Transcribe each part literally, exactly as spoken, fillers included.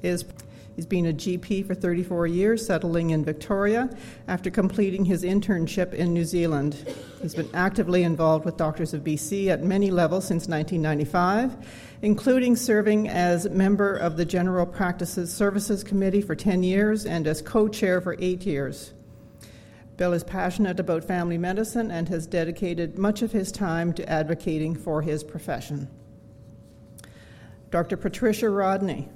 is he's been a G P for thirty-four years, settling in Victoria after completing his internship in New Zealand. He's been actively involved with Doctors of B C at many levels since nineteen ninety-five, including serving as member of the General Practices Services Committee for ten years and as co-chair for eight years. Bill is passionate about family medicine and has dedicated much of his time to advocating for his profession. Doctor Patricia Rodney.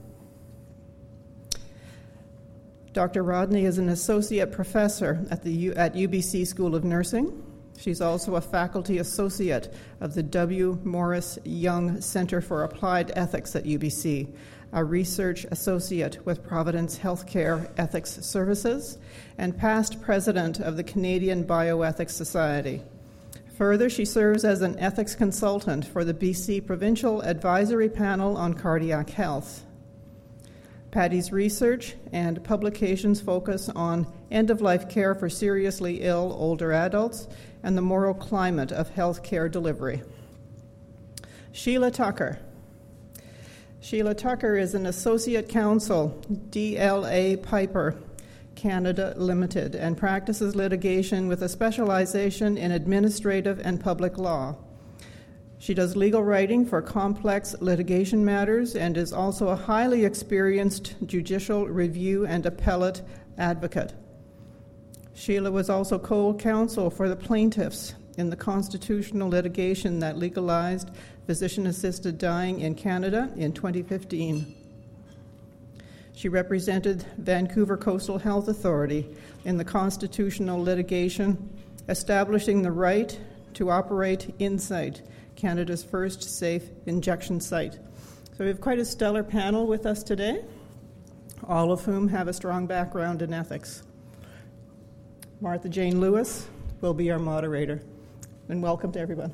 Doctor Rodney is an associate professor at the U- at U B C School of Nursing. She's also a faculty associate of the W. Morris Young Center for Applied Ethics at U B C, a research associate with Providence Healthcare Ethics Services, and past president of the Canadian Bioethics Society. Further, she serves as an ethics consultant for the B C Provincial Advisory Panel on Cardiac Health. Patty's research and publications focus on end-of-life care for seriously ill older adults and the moral climate of healthcare delivery. Sheila Tucker. Sheila Tucker is an associate counsel, D L A Piper Canada Limited, and practices litigation with a specialization in administrative and public law. She does legal writing for complex litigation matters and is also a highly experienced judicial review and appellate advocate. Sheila was also co-counsel for the plaintiffs in the constitutional litigation that legalized physician-assisted dying in Canada in twenty fifteen. She represented Vancouver Coastal Health Authority in the constitutional litigation establishing the right to operate Insight, Canada's first safe injection site. So we have quite a stellar panel with us today, all of whom have a strong background in ethics. Martha Jane Lewis will be our moderator. And welcome to everyone.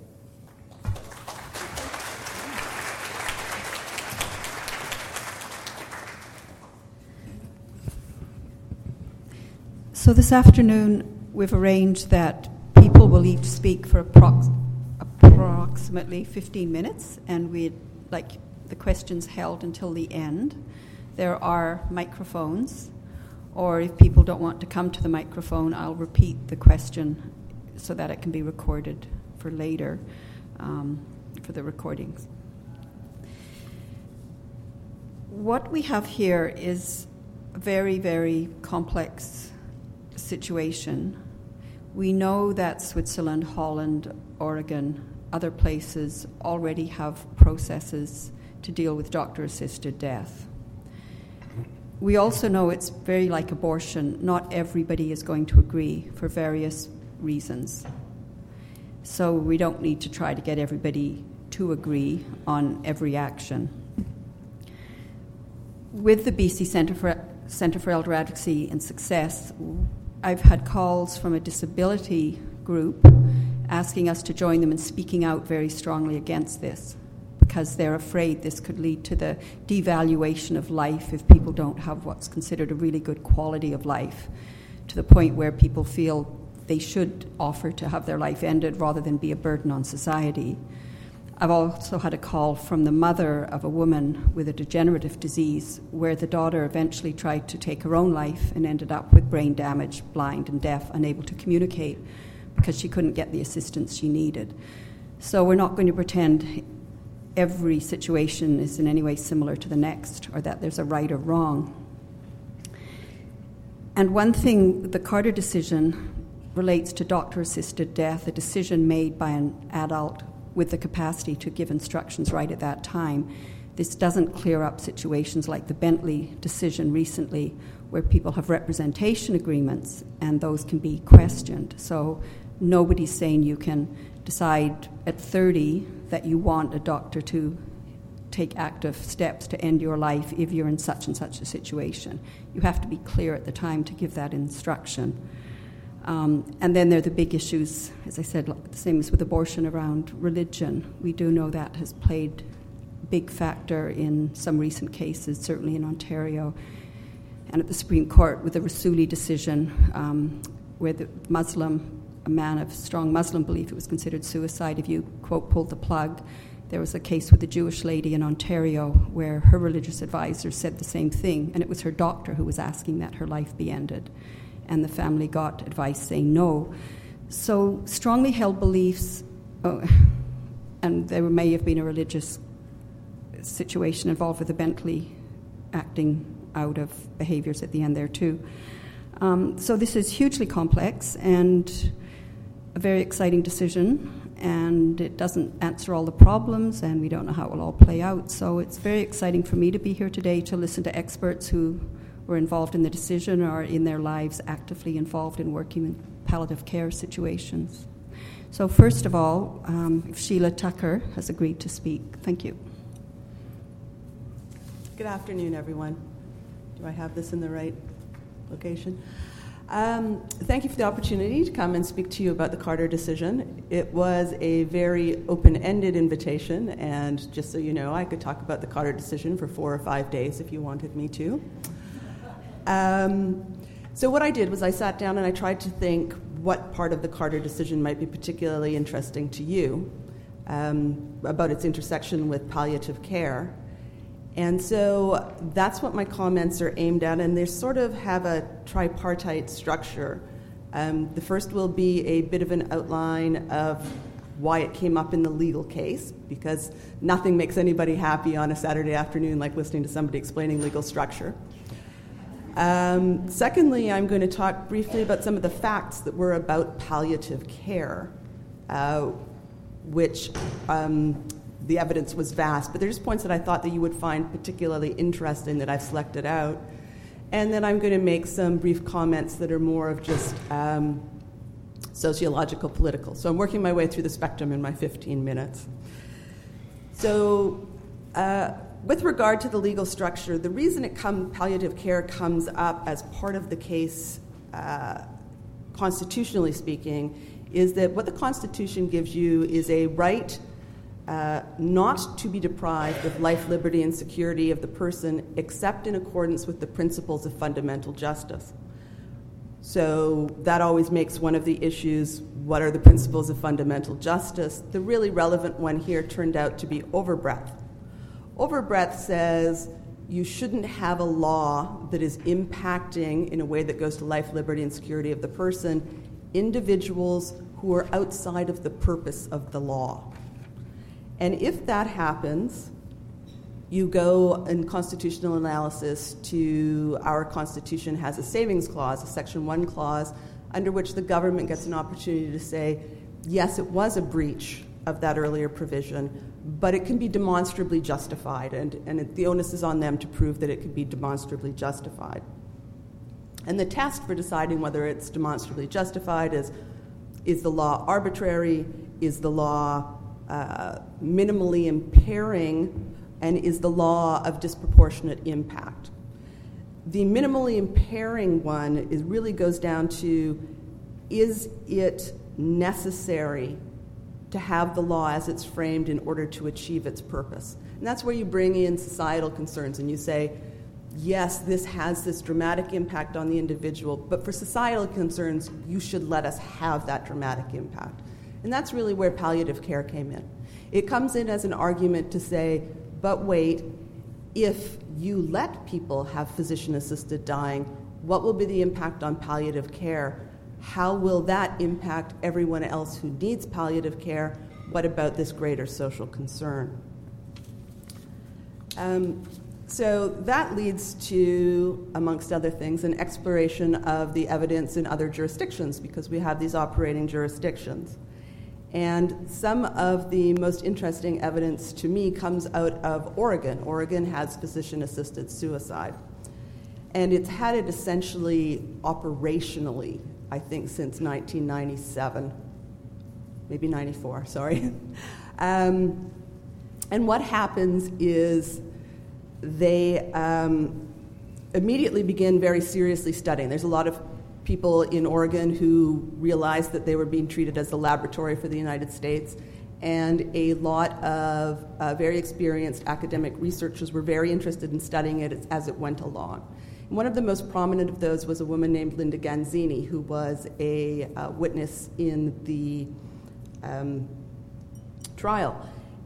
So this afternoon, we've arranged that people will each speak for approx- approximately fifteen minutes, and we'd like the questions held until the end. There are microphones, or if people don't want to come to the microphone, I'll repeat the question so that it can be recorded for later, um, for the recordings. What we have here is a very, very complex situation. We know that Switzerland, Holland, Oregon, other places already have processes to deal with doctor-assisted death. We also know it's very like abortion. Not everybody is going to agree for various reasons. So we don't need to try to get everybody to agree on every action. With the B C Centre for, Centre for Elder Advocacy and Success, I've had calls from a disability group asking us to join them in speaking out very strongly against this, because they're afraid this could lead to the devaluation of life if people don't have what's considered a really good quality of life, to the point where people feel they should offer to have their life ended rather than be a burden on society. I've also had a call from the mother of a woman with a degenerative disease where the daughter eventually tried to take her own life and ended up with brain damage, blind and deaf, unable to communicate because she couldn't get the assistance she needed. So we're not going to pretend every situation is in any way similar to the next, or that there's a right or wrong. And one thing, the Carter decision relates to doctor-assisted death, a decision made by an adult with the capacity to give instructions right at that time. This doesn't clear up situations like the Bentley decision recently, where people have representation agreements and those can be questioned. So nobody's saying you can decide at thirty that you want a doctor to take active steps to end your life if you're in such and such a situation. You have to be clear at the time to give that instruction. Um, and then there are the big issues, as I said, the same as with abortion, around religion. We do know that has played a big factor in some recent cases, certainly in Ontario, and at the Supreme Court with the Rassouli decision, um, where the Muslim, a man of strong Muslim belief, it was considered suicide if you, quote, pulled the plug. There was a case with a Jewish lady in Ontario where her religious advisor said the same thing, and it was her doctor who was asking that her life be ended. And the family got advice saying no. So strongly held beliefs, oh, and there may have been a religious situation involved with the Bentley acting out of behaviors at the end there too. Um, so this is hugely complex and a very exciting decision, and it doesn't answer all the problems, and we don't know how it will all play out. So it's very exciting for me to be here today to listen to experts who were involved in the decision or in their lives actively involved in working in palliative care situations. So first of all, um, Sheila Tucker has agreed to speak. Thank you. Good afternoon, everyone. Do I have this in the right location? Um, thank you for the opportunity to come and speak to you about the Carter decision. It was a very open-ended invitation, and just so you know, I could talk about the Carter decision for four or five days if you wanted me to. Um, so what I did was I sat down and I tried to think what part of the Carter decision might be particularly interesting to you um, about its intersection with palliative care. And so that's what my comments are aimed at, and they sort of have a tripartite structure. Um, the first will be a bit of an outline of why it came up in the legal case, because nothing makes anybody happy on a Saturday afternoon like listening to somebody explaining legal structure. Um, secondly, I'm going to talk briefly about some of the facts that were about palliative care, uh, which... Um, The evidence was vast, but there's points that I thought that you would find particularly interesting that I've selected out. And then I'm going to make some brief comments that are more of just um, sociological, political. So I'm working my way through the spectrum in my fifteen minutes. So uh, with regard to the legal structure, the reason it come, palliative care comes up as part of the case, uh, constitutionally speaking, is that what the Constitution gives you is a right Uh, not to be deprived of life, liberty, and security of the person except in accordance with the principles of fundamental justice. So that always makes one of the issues, what are the principles of fundamental justice? The really relevant one here turned out to be overbreadth. Overbreadth says you shouldn't have a law that is impacting in a way that goes to life, liberty, and security of the person, individuals who are outside of the purpose of the law. And if that happens, you go in constitutional analysis to our Constitution has a savings clause, a Section one clause, under which the government gets an opportunity to say, yes, it was a breach of that earlier provision, but it can be demonstrably justified, and, and it, the onus is on them to prove that it can be demonstrably justified. And the test for deciding whether it's demonstrably justified is, is the law arbitrary, is the law Uh, minimally impairing, and is the law of disproportionate impact. The minimally impairing one is really goes down to, is it necessary to have the law as it's framed in order to achieve its purpose? And that's where you bring in societal concerns and you say, yes, this has this dramatic impact on the individual, but for societal concerns, you should let us have that dramatic impact. And that's really where palliative care came in. It comes in as an argument to say, but wait, if you let people have physician-assisted dying, what will be the impact on palliative care? How will that impact everyone else who needs palliative care? What about this greater social concern? Um, so that leads to, amongst other things, an exploration of the evidence in other jurisdictions, because we have these operating jurisdictions. And some of the most interesting evidence to me comes out of Oregon. Oregon has physician-assisted suicide. And it's had it essentially operationally, I think, since nineteen ninety-seven, maybe ninety-four, sorry. um, and what happens is they um, immediately begin very seriously studying. There's a lot of people in Oregon who realized that they were being treated as a laboratory for the United States, and a lot of uh, very experienced academic researchers were very interested in studying it as it went along. And one of the most prominent of those was a woman named Linda Ganzini, who was a uh, witness in the um, trial.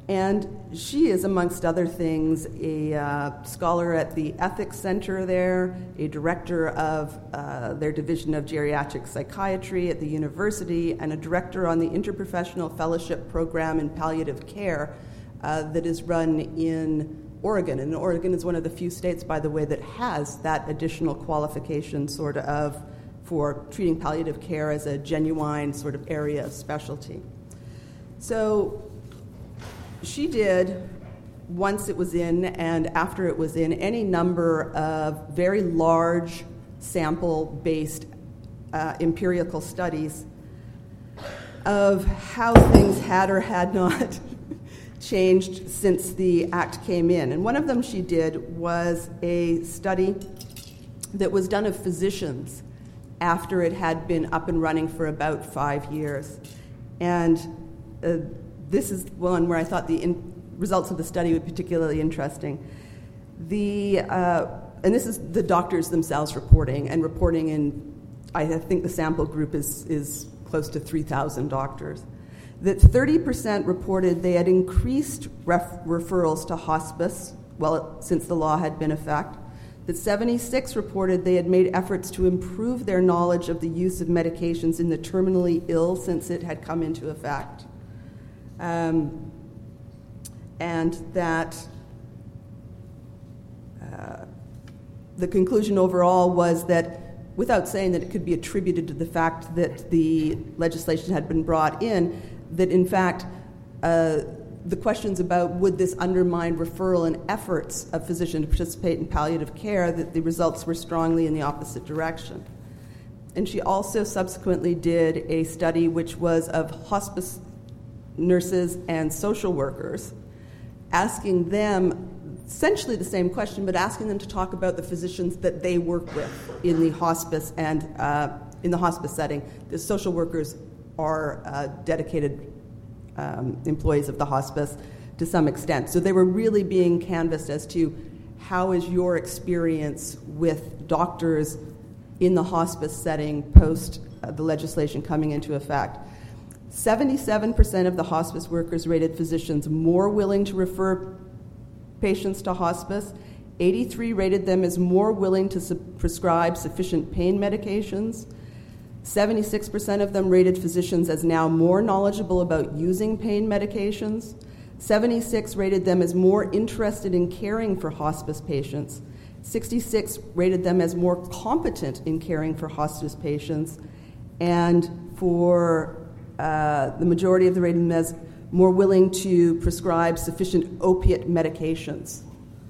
And she is, amongst other things, a uh, scholar at the Ethics Center there, a director of uh, their Division of Geriatric Psychiatry at the university, and a director on the Interprofessional Fellowship Program in Palliative Care uh, that is run in Oregon. And Oregon is one of the few states, by the way, that has that additional qualification sort of for treating palliative care as a genuine sort of area of specialty. So she did, once it was in and after it was in, any number of very large sample-based uh, empirical studies of how things had or had not changed since the Act came in. And one of them she did was a study that was done of physicians after it had been up and running for about five years. And uh, this is one where I thought the in- results of the study were particularly interesting. The uh, and this is the doctors themselves reporting, and reporting in, I think the sample group is, is close to three thousand doctors, that thirty percent reported they had increased ref- referrals to hospice, well, since the law had been in effect, that seventy-six reported they had made efforts to improve their knowledge of the use of medications in the terminally ill since it had come into effect, um, and that uh, the conclusion overall was that, without saying that it could be attributed to the fact that the legislation had been brought in, that in fact uh, the questions about would this undermine referral and efforts of physicians to participate in palliative care, that the results were strongly in the opposite direction. And she also subsequently did a study which was of hospice nurses and social workers, asking them essentially the same question, but asking them to talk about the physicians that they work with in the hospice and uh, in the hospice setting. The social workers are uh, dedicated um, employees of the hospice to some extent. So they were really being canvassed as to how is your experience with doctors in the hospice setting post uh, the legislation coming into effect. seventy-seven percent of the hospice workers rated physicians more willing to refer patients to hospice. eighty-three rated them as more willing to su- prescribe sufficient pain medications. seventy-six percent of them rated physicians as now more knowledgeable about using pain medications. seventy-six rated them as more interested in caring for hospice patients. sixty-six rated them as more competent in caring for hospice patients. And for uh, the majority of the rated them as more willing to prescribe sufficient opiate medications.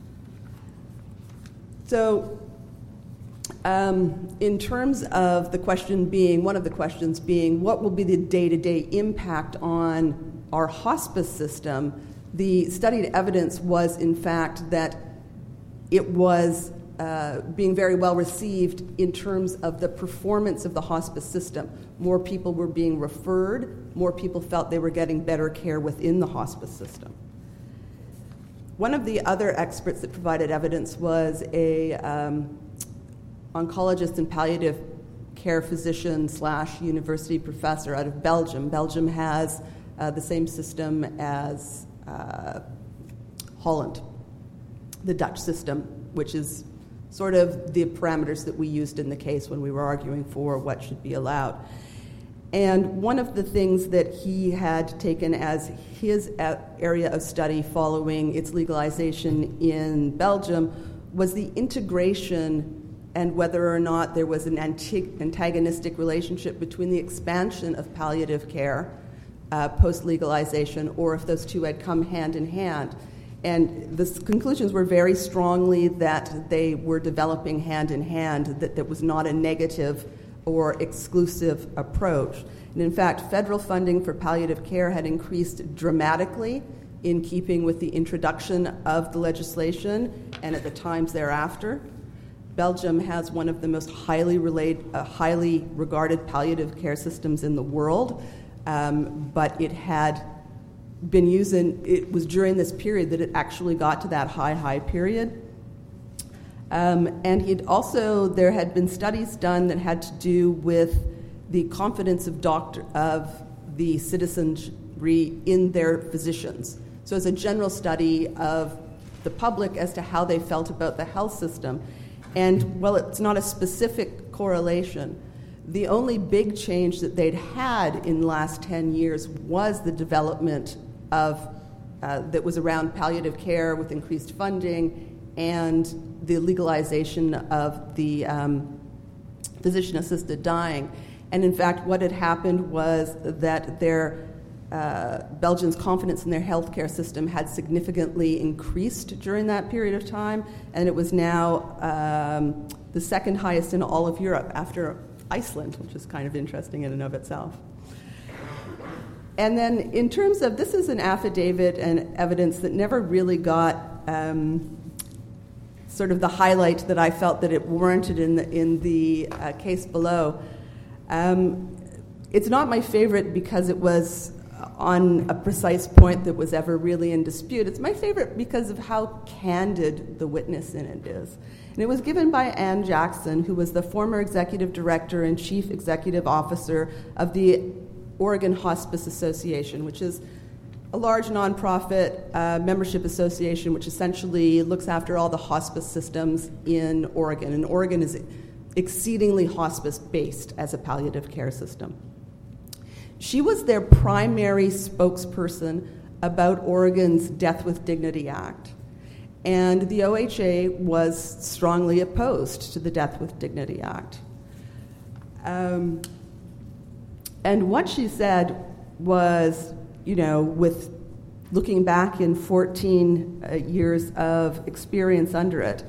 So, um, in terms of the question being, one of the questions being, what will be the day-to-day impact on our hospice system, the studied evidence was, in fact, that it was uh, being very well received in terms of the performance of the hospice system. More people were being referred, more people felt they were getting better care within the hospice system. One of the other experts that provided evidence was a um, oncologist and palliative care physician slash university professor out of Belgium. Belgium has uh, the same system as uh, Holland, the Dutch system, which is sort of the parameters that we used in the case when we were arguing for what should be allowed. And one of the things that he had taken as his area of study following its legalization in Belgium was the integration and whether or not there was an antagonistic relationship between the expansion of palliative care uh, post-legalization, or if those two had come hand in hand. And the conclusions were very strongly that they were developing hand in hand, that there was not a negative or exclusive approach. And in fact, federal funding for palliative care had increased dramatically in keeping with the introduction of the legislation and at the times thereafter. Belgium has one of the most highly, relate, uh, highly regarded palliative care systems in the world, um, but it had been using, it was during this period that it actually got to that high, high period. Um, and he'd also, there had been studies done that had to do with the confidence of doctor of the citizenry in their physicians. So it's a general study of the public as to how they felt about the health system. And while it's not a specific correlation, the only big change that they'd had in the last ten years was the development of, uh, that was around palliative care with increased funding and the legalization of the um, physician-assisted dying. And in fact, what had happened was that their uh, Belgians' confidence in their healthcare system had significantly increased during that period of time, and it was now um, the second highest in all of Europe after Iceland, which is kind of interesting in and of itself. And then in terms of, this is an affidavit and evidence that never really got um, sort of the highlight that I felt that it warranted in the, in the uh, case below. Um, it's not my favorite because it was on a precise point that was ever really in dispute. It's my favorite because of how candid the witness in it is. And it was given by Anne Jackson, who was the former executive director and chief executive officer of the Oregon Hospice Association, which is a large nonprofit uh, membership association which essentially looks after all the hospice systems in Oregon. And Oregon is exceedingly hospice-based as a palliative care system. She was their primary spokesperson about Oregon's Death with Dignity Act. And the O H A was strongly opposed to the Death with Dignity Act. Um, and what she said was, you know, with looking back in fourteen uh, years of experience under it,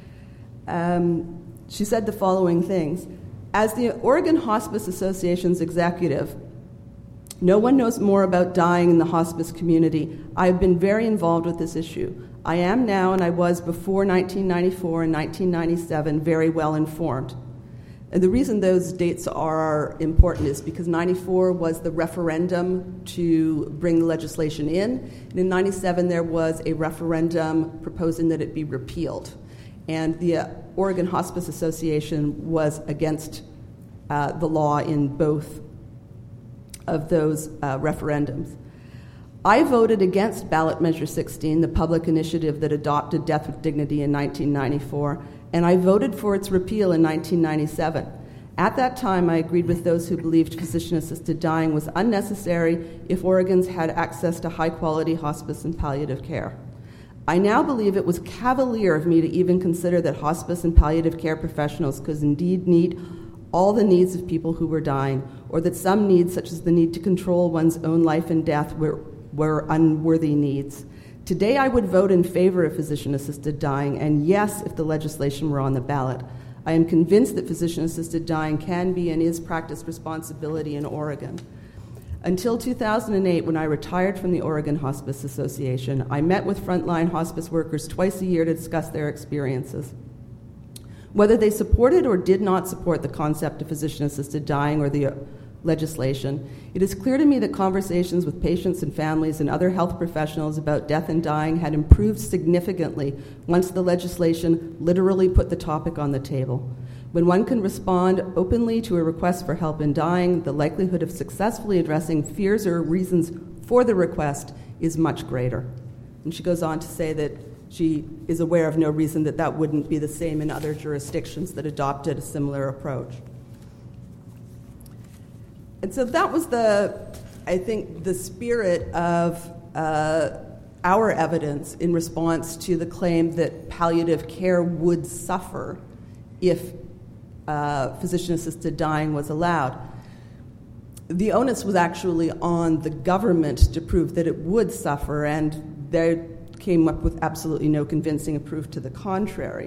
um, she said the following things. As the Oregon Hospice Association's executive, no one knows more about dying in the hospice community. I have been very involved with this issue. I am now, and I was before nineteen ninety-four and nineteen ninety-seven, very well informed. And the reason those dates are important is because ninety-four was the referendum to bring the legislation in, and in ninety-seven there was a referendum proposing that it be repealed. And the uh, Oregon Hospice Association was against uh, the law in both of those uh, referendums. I voted against ballot measure sixteen, the public initiative that adopted Death with Dignity in nineteen ninety-four, and I voted for its repeal in nineteen ninety-seven. At that time, I agreed with those who believed physician-assisted dying was unnecessary if Oregons had access to high-quality hospice and palliative care. I now believe it was cavalier of me to even consider that hospice and palliative care professionals could indeed meet all the needs of people who were dying, or that some needs, such as the need to control one's own life and death, were, were unworthy needs. Today, I would vote in favor of physician-assisted dying, and yes, if the legislation were on the ballot. I am convinced that physician-assisted dying can be and is practice responsibility in Oregon. Until two thousand eight, when I retired from the Oregon Hospice Association, I met with frontline hospice workers twice a year to discuss their experiences. Whether they supported or did not support the concept of physician-assisted dying or the legislation, it is clear to me that conversations with patients and families and other health professionals about death and dying had improved significantly once the legislation literally put the topic on the table. When one can respond openly to a request for help in dying, the likelihood of successfully addressing fears or reasons for the request is much greater. And she goes on to say that she is aware of no reason that that wouldn't be the same in other jurisdictions that adopted a similar approach. And so that was the, I think, the spirit of uh, our evidence in response to the claim that palliative care would suffer if uh, physician-assisted dying was allowed. The onus was actually on the government to prove that it would suffer, and they came up with absolutely no convincing proof to the contrary.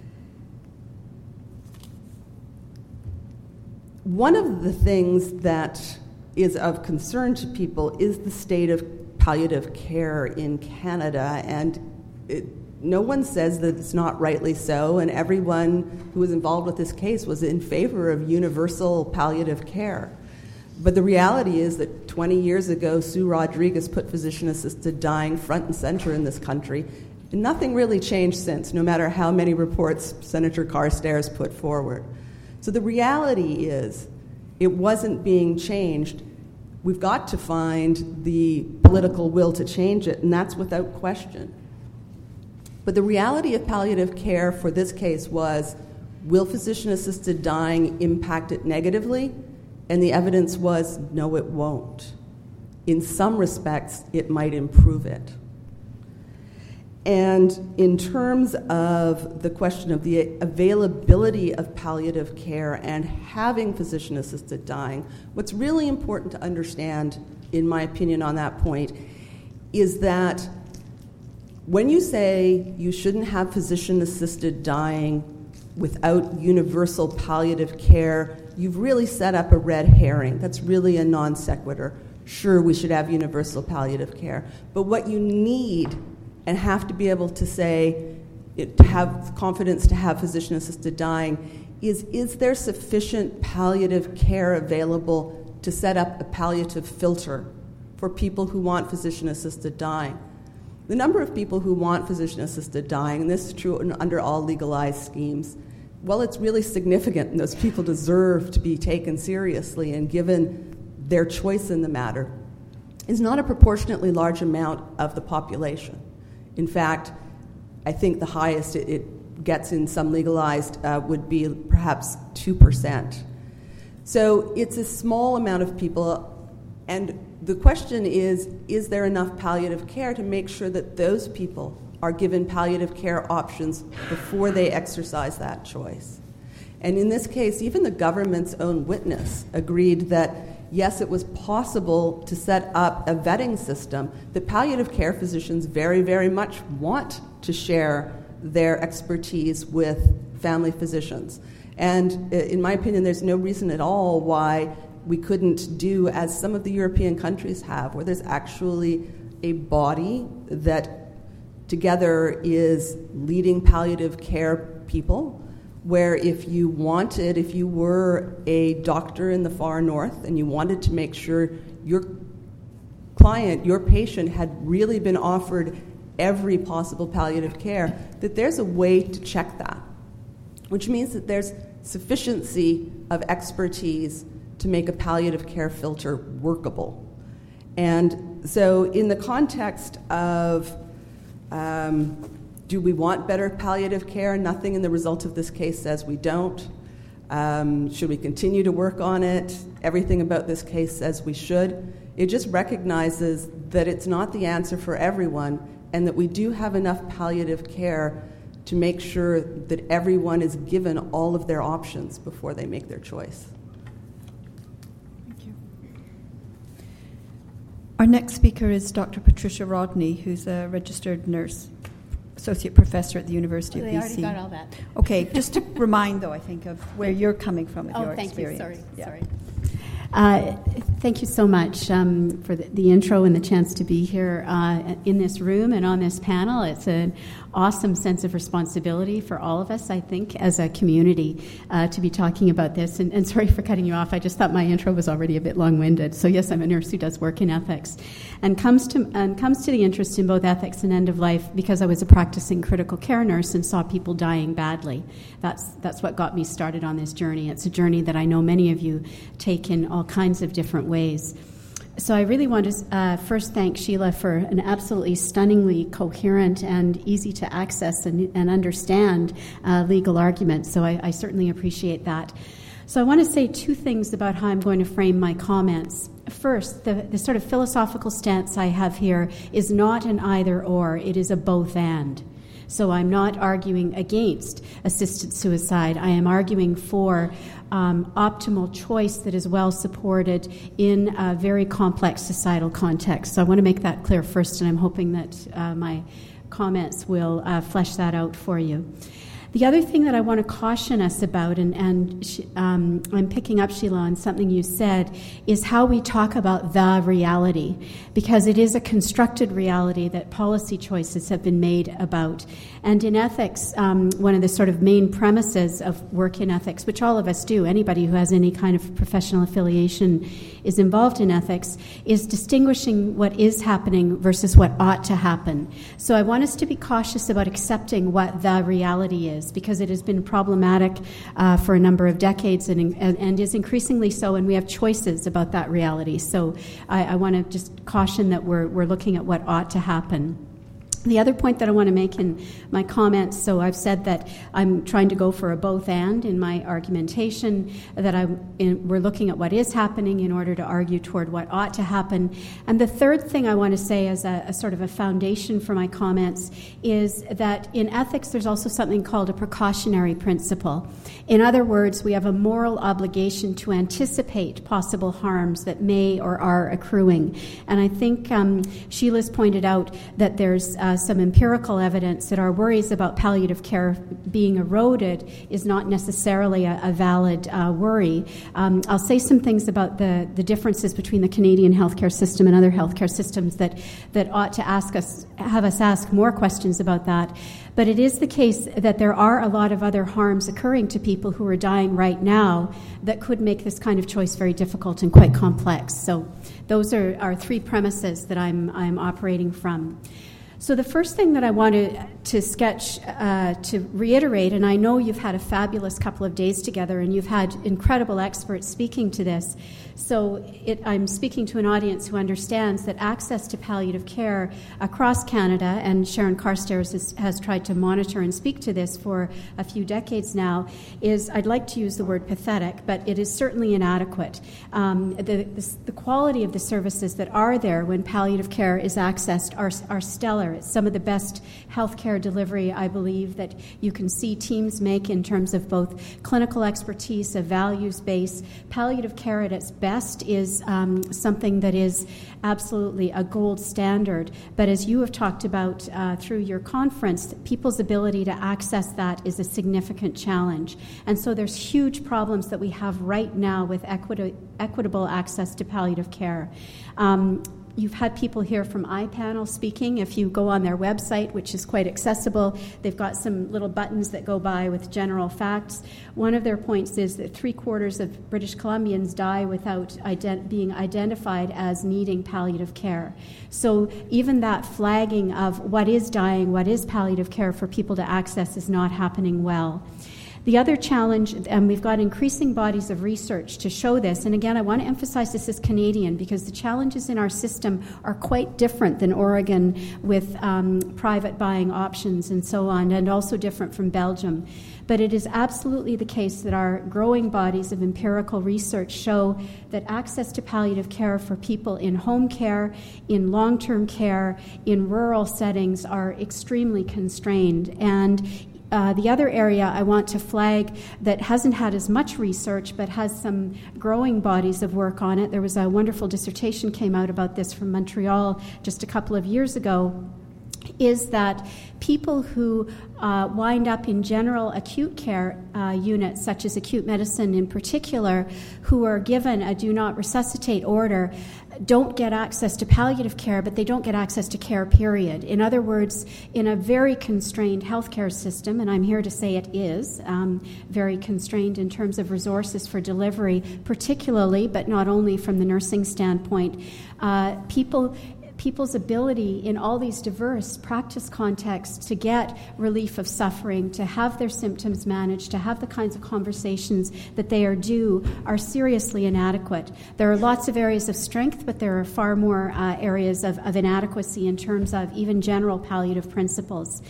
One of the things that is of concern to people is the state of palliative care in Canada, and it, no one says that it's not rightly so, and everyone who was involved with this case was in favor of universal palliative care. But the reality is that twenty years ago, Sue Rodriguez put physician-assisted dying front and center in this country, and nothing really changed since, no matter how many reports Senator Carstairs put forward. So the reality is, it wasn't being changed We've got to find the political will to change it, and that's without question. But the reality of palliative care for this case was, will physician-assisted dying impact it negatively? And the evidence was, no, it won't. In some respects, it might improve it. And in terms of the question of the availability of palliative care and having physician-assisted dying, what's really important to understand, in my opinion on that point, is that when you say you shouldn't have physician-assisted dying without universal palliative care, you've really set up a red herring. That's really a non sequitur. Sure, we should have universal palliative care. But what you need and have to be able to say, it, to have confidence to have physician-assisted dying, is is there sufficient palliative care available to set up a palliative filter for people who want physician-assisted dying? The number of people who want physician-assisted dying, and this is true under all legalized schemes, well, it's really significant, and those people deserve to be taken seriously and given their choice in the matter, is not a proportionately large amount of the population. In fact, I think the highest it, it gets in some legalized uh, would be perhaps two percent. So it's a small amount of people, and the question is, is there enough palliative care to make sure that those people are given palliative care options before they exercise that choice? And in this case, even the government's own witness agreed that, yes, it was possible to set up a vetting system, that palliative care physicians very, very much want to share their expertise with family physicians. And in my opinion, there's no reason at all why we couldn't do as some of the European countries have, where there's actually a body that together is leading palliative care people, where if you wanted, if you were a doctor in the far north and you wanted to make sure your client, your patient, had really been offered every possible palliative care, that there's a way to check that, which means that there's sufficiency of expertise to make a palliative care filter workable. And so in the context of um, do we want better palliative care? Nothing in the result of this case says we don't. Um, should we continue to work on it? Everything about this case says we should. It just recognizes that it's not the answer for everyone, and that we do have enough palliative care to make sure that everyone is given all of their options before they make their choice. Thank you. Our next speaker is Doctor Patricia Rodney, who's a registered nurse, associate professor at the University of B C. They already got all that. Okay, just to remind, though, I think, of where you're coming from with oh, your thank experience. you. Sorry, yeah. sorry. Uh, thank you so much um, for the, the intro and the chance to be here uh, in this room and on this panel. It's an awesome sense of responsibility for all of us, I think, as a community uh, to be talking about this. And, and sorry for cutting you off. I just thought my intro was already a bit long-winded. So yes, I'm a nurse who does work in ethics and comes to and comes to the interest in both ethics and end of life because I was a practicing critical care nurse and saw people dying badly. That's that's what got me started on this journey. It's a journey that I know many of you take in all kinds of different ways. So I really want to uh, first thank Sheila for an absolutely stunningly coherent and easy to access and, and understand uh, legal argument. So I, I certainly appreciate that. So I want to say two things about how I'm going to frame my comments. First, the, the sort of philosophical stance I have here is not an either or, it is a both and. So I'm not arguing against assisted suicide. I am arguing for um, optimal choice that is well supported in a very complex societal context. So I want to make that clear first, and I'm hoping that uh, my comments will uh, flesh that out for you. The other thing that I want to caution us about, and, and um, I'm picking up, Sheila, on something you said, is how we talk about the reality, because it is a constructed reality that policy choices have been made about. And in ethics, um, one of the sort of main premises of work in ethics, which all of us do, anybody who has any kind of professional affiliation is involved in ethics, is distinguishing what is happening versus what ought to happen. So I want us to be cautious about accepting what the reality is. is, because it has been problematic uh, for a number of decades and, and, and is increasingly so, and we have choices about that reality. So I, I want to just caution that we're, we're looking at what ought to happen. The other point that I want to make in my comments, so I've said that I'm trying to go for a both and in my argumentation, that I'm in, we're looking at what is happening in order to argue toward what ought to happen. And the third thing I want to say as a, a sort of a foundation for my comments is that in ethics there's also something called a precautionary principle. In other words, we have a moral obligation to anticipate possible harms that may or are accruing. And I think um, Sheila's pointed out that there's uh, some empirical evidence that our worries about palliative care being eroded is not necessarily a, a valid uh, worry. Um, I'll say some things about the, the differences between the Canadian healthcare system and other healthcare systems that, that ought to ask us, have us ask more questions about that. But it is the case that there are a lot of other harms occurring to people who are dying right now that could make this kind of choice very difficult and quite complex. So those are, are three premises that I'm, I'm operating from. So the first thing that I wanted to sketch, uh, to reiterate, and I know you've had a fabulous couple of days together and you've had incredible experts speaking to this, so it, I'm speaking to an audience who understands that access to palliative care across Canada, and Sharon Carstairs has, has tried to monitor and speak to this for a few decades now, is, I'd like to use the word pathetic, but it is certainly inadequate. Um, the, the, the quality of the services that are there when palliative care is accessed are, are stellar. It's some of the best healthcare delivery, I believe, that you can see teams make in terms of both clinical expertise, a values base. Palliative care at its best is um, something that is absolutely a gold standard. But as you have talked about uh, through your conference, people's ability to access that is a significant challenge. And so there's huge problems that we have right now with equity, equitable access to palliative care. Um, You've had people here from iPanel speaking. If you go on their website, which is quite accessible, they've got some little buttons that go by with general facts. One of their points is that three-quarters of British Columbians die without ident- being identified as needing palliative care. So even that flagging of what is dying, what is palliative care for people to access is not happening well. The other challenge, and we've got increasing bodies of research to show this, and again, I want to emphasize this as Canadian because the challenges in our system are quite different than Oregon with um, private buying options and so on, and also different from Belgium. But it is absolutely the case that our growing bodies of empirical research show that access to palliative care for people in home care, in long-term care, in rural settings are extremely constrained. And Uh, the other area I want to flag that hasn't had as much research but has some growing bodies of work on it, there was a wonderful dissertation came out about this from Montreal just a couple of years ago, is that people who uh, wind up in general acute care uh, units, such as acute medicine in particular, who are given a do not resuscitate order, don't get access to palliative care, but they don't get access to care, period. In other words, in a very constrained healthcare system, and I'm here to say it is um, very constrained in terms of resources for delivery, particularly, but not only from the nursing standpoint, uh, people people's ability in all these diverse practice contexts to get relief of suffering, to have their symptoms managed, to have the kinds of conversations that they are due are seriously inadequate. There are lots of areas of strength, but there are far more uh, areas of, of inadequacy in terms of even general palliative principles.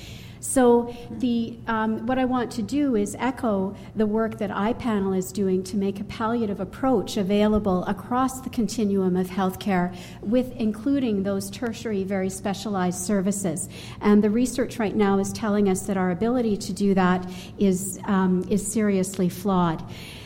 So the um, what I want to do is echo the work that iPanel is doing to make a palliative approach available across the continuum of healthcare, with including those tertiary, very specialized services. And the research right now is telling us that our ability to do that is um, is seriously flawed.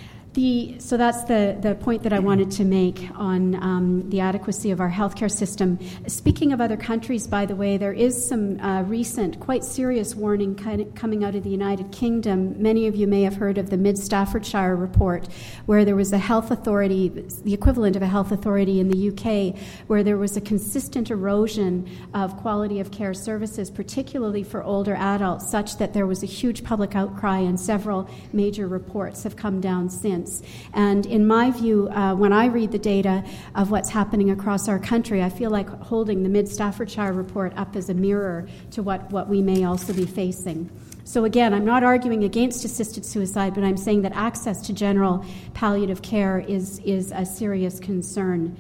The, so that's the, the point that I wanted to make on um, the adequacy of our healthcare system. Speaking of other countries, by the way, there is some uh, recent, quite serious warning kind of coming out of the United Kingdom. Many of you may have heard of the Mid Staffordshire report, where there was a health authority, the equivalent of a health authority in the U K, where there was a consistent erosion of quality of care services, particularly for older adults, such that there was a huge public outcry, and several major reports have come down since. And in my view, uh, when I read the data of what's happening across our country, I feel like holding the Mid Staffordshire report up as a mirror to what, what we may also be facing. So again, I'm not arguing against assisted suicide, but I'm saying that access to general palliative care is, is a serious concern.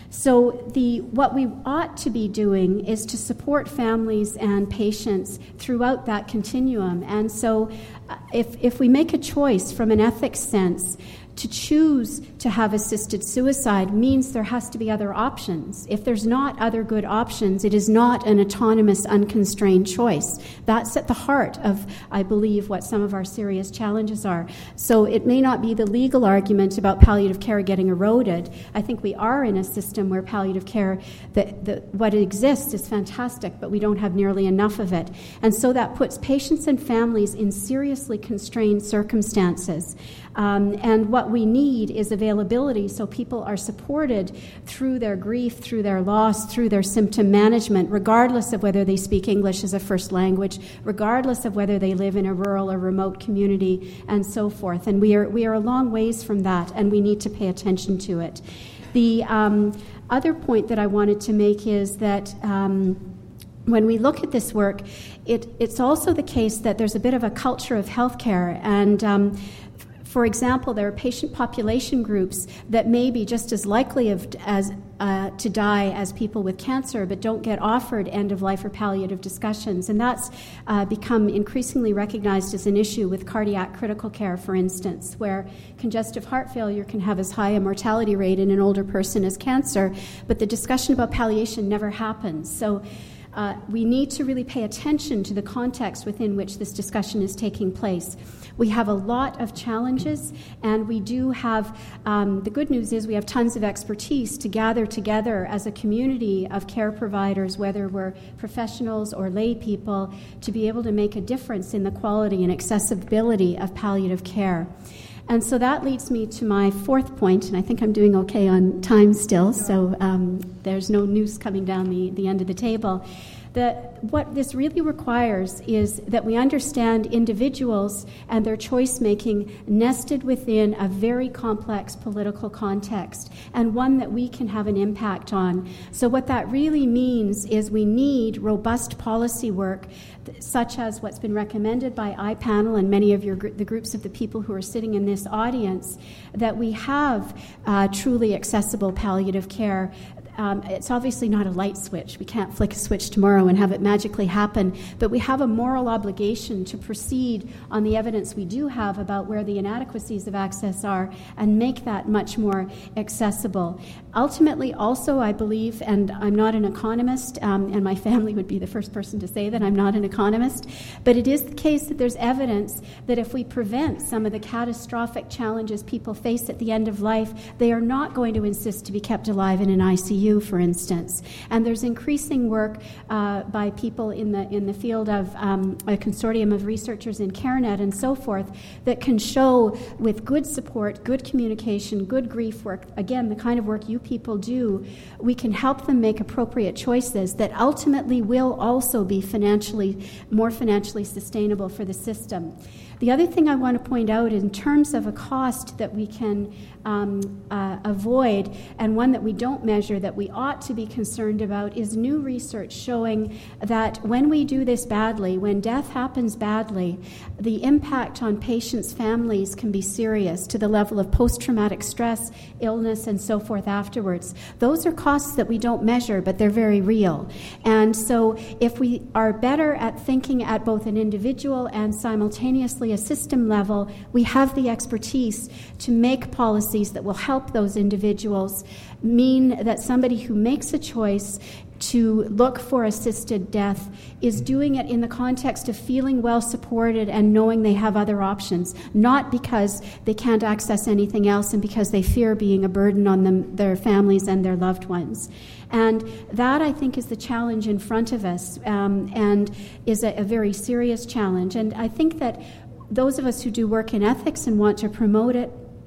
So the what we ought to be doing is to support families and patients throughout that continuum. And so uh, if, if we make a choice from an ethics sense, to choose to have assisted suicide means there has to be other options. If there's not other good options, it is not an autonomous, unconstrained choice. That's at the heart of, I believe, what some of our serious challenges are. So it may not be the legal argument about palliative care getting eroded. I think we are in a system where palliative care, that the, what exists is fantastic, but we don't have nearly enough of it. And so that puts patients and families in seriously constrained circumstances. Um, and what we need is availability so people are supported through their grief, through their loss, through their symptom management, regardless of whether they speak English as a first language, regardless of whether they live in a rural or remote community, and so forth. And we are we are a long ways from that, and we need to pay attention to it. The um, other point that I wanted to make is that um, when we look at this work, it, it's also the case that there's a bit of a culture of healthcare, and um, for example, there are patient population groups that may be just as likely of, as uh, to die as people with cancer, but don't get offered end-of-life or palliative discussions. And that's uh, become increasingly recognized as an issue with cardiac critical care, for instance, where congestive heart failure can have as high a mortality rate in an older person as cancer, but the discussion about palliation never happens. So uh, we need to really pay attention to the context within which this discussion is taking place. We have a lot of challenges, and we do have, um, the good news is we have tons of expertise to gather together as a community of care providers, whether we're professionals or lay people, to be able to make a difference in the quality and accessibility of palliative care. And so that leads me to my fourth point, and I think I'm doing okay on time still, so um, there's no noose coming down the, the end of the table. That what this really requires is that we understand individuals and their choice-making nested within a very complex political context, and one that we can have an impact on. So what that really means is we need robust policy work, such as what's been recommended by iPanel and many of your the groups of the people who are sitting in this audience, that we have uh, truly accessible palliative care. Um, it's obviously not a light switch. We can't flick a switch tomorrow and have it magically happen, but we have a moral obligation to proceed on the evidence we do have about where the inadequacies of access are and make that much more accessible. Ultimately, also, I believe, and I'm not an economist, um, and my family would be the first person to say that I'm not an economist, but it is the case that there's evidence that if we prevent some of the catastrophic challenges people face at the end of life, they are not going to insist to be kept alive in an I C U, for instance. And there's increasing work uh, by people in the in the field of um, a consortium of researchers in CareNet and so forth that can show, with good support, good communication, good grief work, again, the kind of work you people do, we can help them make appropriate choices that ultimately will also be financially, more financially sustainable for the system. The other thing I want to point out in terms of a cost that we can um, uh, avoid, and one that we don't measure that we ought to be concerned about, is new research showing that when we do this badly, when death happens badly, the impact on patients' families can be serious to the level of post-traumatic stress, illness, and so forth afterwards. Those are costs that we don't measure, but they're very real. And so if we are better at thinking at both an individual and simultaneously a system level, we have the expertise to make policies that will help those individuals, mean that somebody who makes a choice to look for assisted death is doing it in the context of feeling well supported and knowing they have other options, not because they can't access anything else and because they fear being a burden on them, their families and their loved ones. And that, I think, is the challenge in front of us, um, and is a, a very serious challenge. And I think that those of us who do work in ethics and want to promote it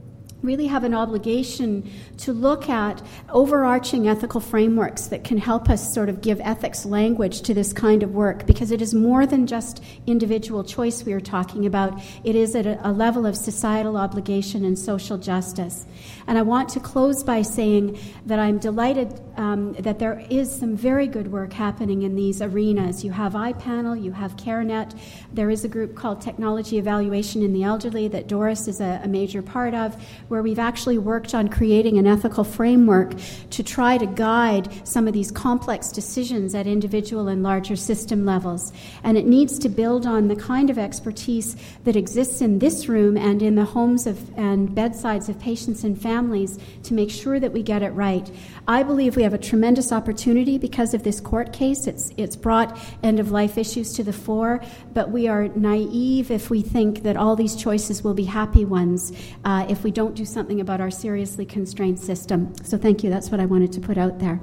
really have an obligation to look at overarching ethical frameworks that can help us sort of give ethics language to this kind of work, because it is more than just individual choice we are talking about. It is at a, a level of societal obligation and social justice. And I want to close by saying that I'm delighted um, that there is some very good work happening in these arenas. You have iPanel, you have CareNet, there is a group called Technology Evaluation in the Elderly that Doris is a, a major part of, where we've actually worked on creating an ethical framework to try to guide some of these complex decisions at individual and larger system levels. And it needs to build on the kind of expertise that exists in this room and in the homes of and bedsides of patients and families to make sure that we get it right. I believe we have a tremendous opportunity because of this court case. It's, it's brought end-of-life issues to the fore, but we are naive if we think that all these choices will be happy ones uh, if we don't do something about our seriously constrained system. So thank you. That's what I wanted to put out there.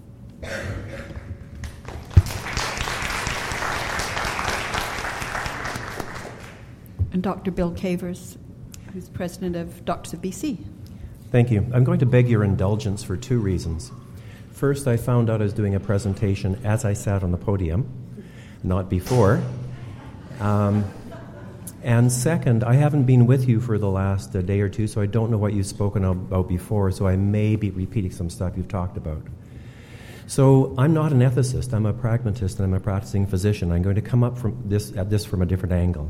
And Doctor Bill Cavers, who's president of Doctors of B C. Thank you. I'm going to beg your indulgence for two reasons. First, I found out I was doing a presentation as I sat on the podium, not before. Um, and second, I haven't been with you for the last uh, day or two, so I don't know what you've spoken about before, so I may be repeating some stuff you've talked about. So I'm not an ethicist. I'm a pragmatist, and I'm a practicing physician. I'm going to come up from this at this from a different angle.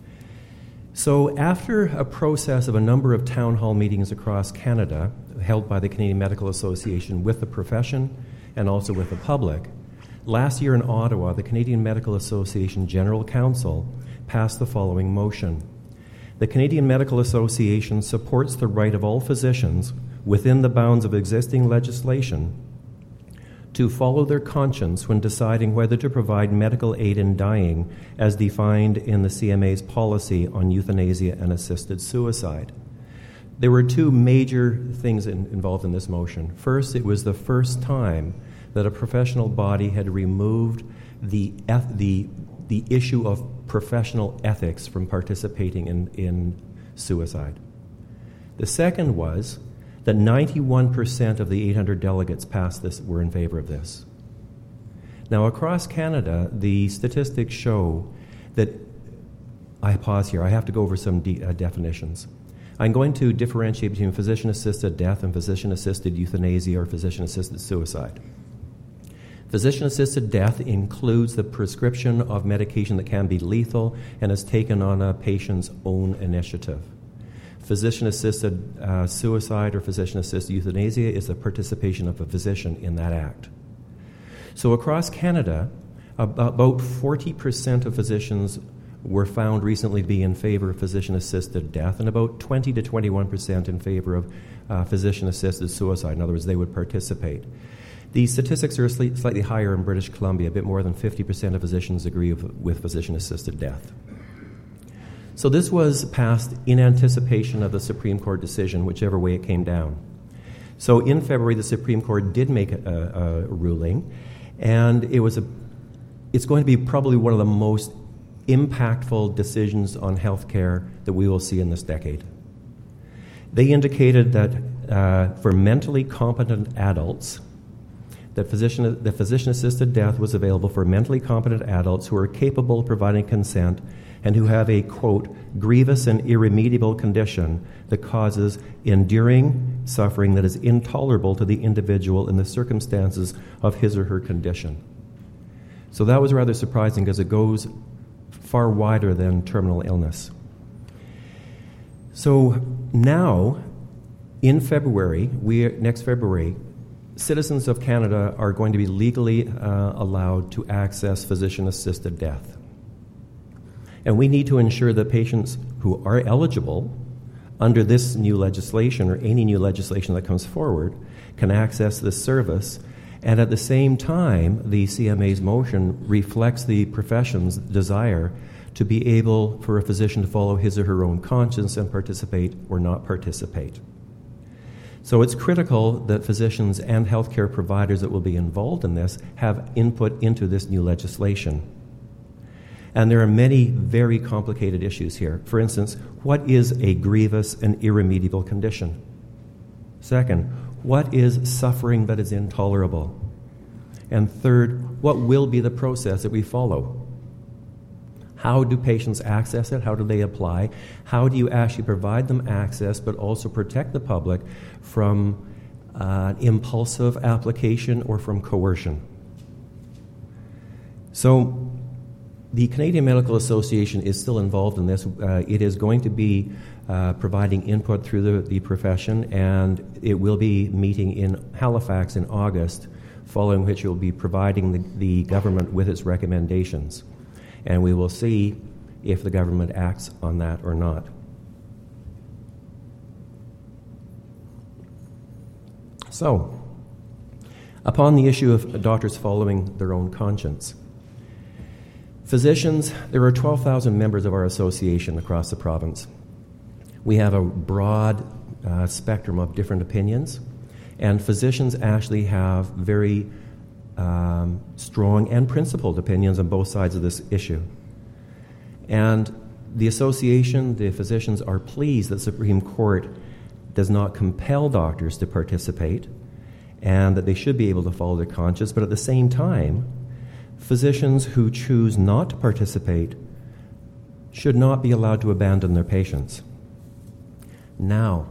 So after a process of a number of town hall meetings across Canada, held by the Canadian Medical Association with the profession and also with the public, last year in Ottawa, the Canadian Medical Association General Council passed the following motion. The Canadian Medical Association supports the right of all physicians, within the bounds of existing legislation, to follow their conscience when deciding whether to provide medical aid in dying as defined in the C M A's policy on euthanasia and assisted suicide. There were two major things in, involved in this motion. First, it was the first time that a professional body had removed the, eth- the, the issue of professional ethics from participating in, in suicide. The second was that ninety-one percent of the eight hundred delegates passed this were in favor of this. Now, across Canada, the statistics show that, I pause here, I have to go over some de- uh, definitions. I'm going to differentiate between physician-assisted death and physician-assisted euthanasia or physician-assisted suicide. Physician-assisted death includes the prescription of medication that can be lethal and is taken on a patient's own initiative. Physician-assisted uh, suicide or physician-assisted euthanasia is the participation of a physician in that act. So across Canada, about forty percent of physicians were found recently to be in favor of physician-assisted death, and about twenty to twenty-one percent in favor of uh, physician-assisted suicide. In other words, they would participate. The statistics are slightly higher in British Columbia. A bit more than fifty percent of physicians agree with, with physician-assisted death. So this was passed in anticipation of the Supreme Court decision, whichever way it came down. So in February, the Supreme Court did make a, a ruling, and it was a. It's going to be probably one of the most impactful decisions on healthcare that we will see in this decade. They indicated that uh, for mentally competent adults, that physician, the physician-assisted death was available for mentally competent adults who are capable of providing consent and who have a, quote, grievous and irremediable condition that causes enduring suffering that is intolerable to the individual in the circumstances of his or her condition. So that was rather surprising because it goes far wider than terminal illness. So now, in February, we next February, citizens of Canada are going to be legally uh, allowed to access physician-assisted death. And we need to ensure that patients who are eligible under this new legislation or any new legislation that comes forward can access this service. And at the same time, the C M A's motion reflects the profession's desire to be able for a physician to follow his or her own conscience and participate or not participate. So it's critical that physicians and healthcare providers that will be involved in this have input into this new legislation. And there are many very complicated issues here. For instance, what is a grievous and irremediable condition? Second, what is suffering that is intolerable? And third, what will be the process that we follow? How do patients access it? How do they apply? How do you actually provide them access but also protect the public from uh, impulsive application or from coercion? So the Canadian Medical Association is still involved in this. Uh, it is going to be uh, providing input through the, the profession, and it will be meeting in Halifax in August, following which it will be providing the, the government with its recommendations. And we will see if the government acts on that or not. So, upon the issue of doctors following their own conscience, physicians, there are twelve thousand members of our association across the province. We have a broad uh, spectrum of different opinions, and physicians actually have very um, strong and principled opinions on both sides of this issue. And the association, the physicians, are pleased that the Supreme Court does not compel doctors to participate and that they should be able to follow their conscience, but at the same time, physicians who choose not to participate should not be allowed to abandon their patients. Now,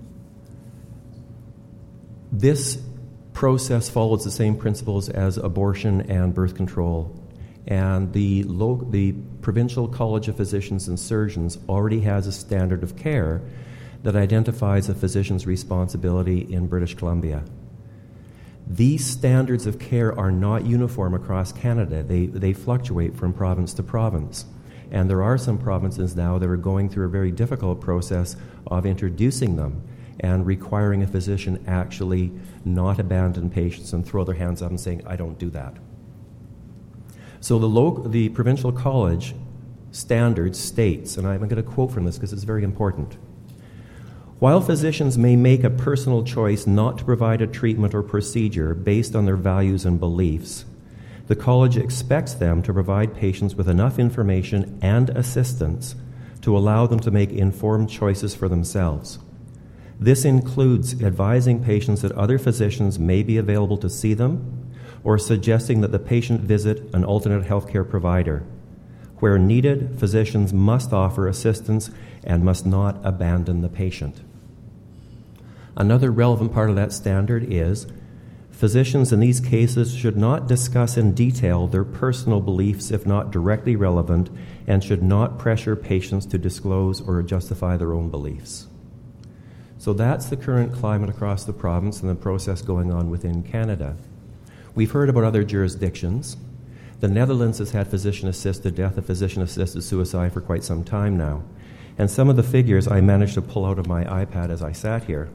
this process follows the same principles as abortion and birth control, and the, lo- the Provincial College of Physicians and Surgeons already has a standard of care that identifies a physician's responsibility in British Columbia. These standards of care are not uniform across Canada. They, they fluctuate from province to province. And there are some provinces now that are going through a very difficult process of introducing them and requiring a physician actually not abandon patients and throw their hands up and saying, I don't do that. So the, local, the Provincial College standard states, and I'm going to quote from this because it's very important, while physicians may make a personal choice not to provide a treatment or procedure based on their values and beliefs, the college expects them to provide patients with enough information and assistance to allow them to make informed choices for themselves. This includes advising patients that other physicians may be available to see them or suggesting that the patient visit an alternate healthcare provider. Where needed, physicians must offer assistance and must not abandon the patient. Another relevant part of that standard is physicians in these cases should not discuss in detail their personal beliefs if not directly relevant, and should not pressure patients to disclose or justify their own beliefs. So that's the current climate across the province and the process going on within Canada. We've heard about other jurisdictions. The Netherlands has had physician-assisted death and physician-assisted suicide for quite some time now. And some of the figures I managed to pull out of my iPad as I sat here.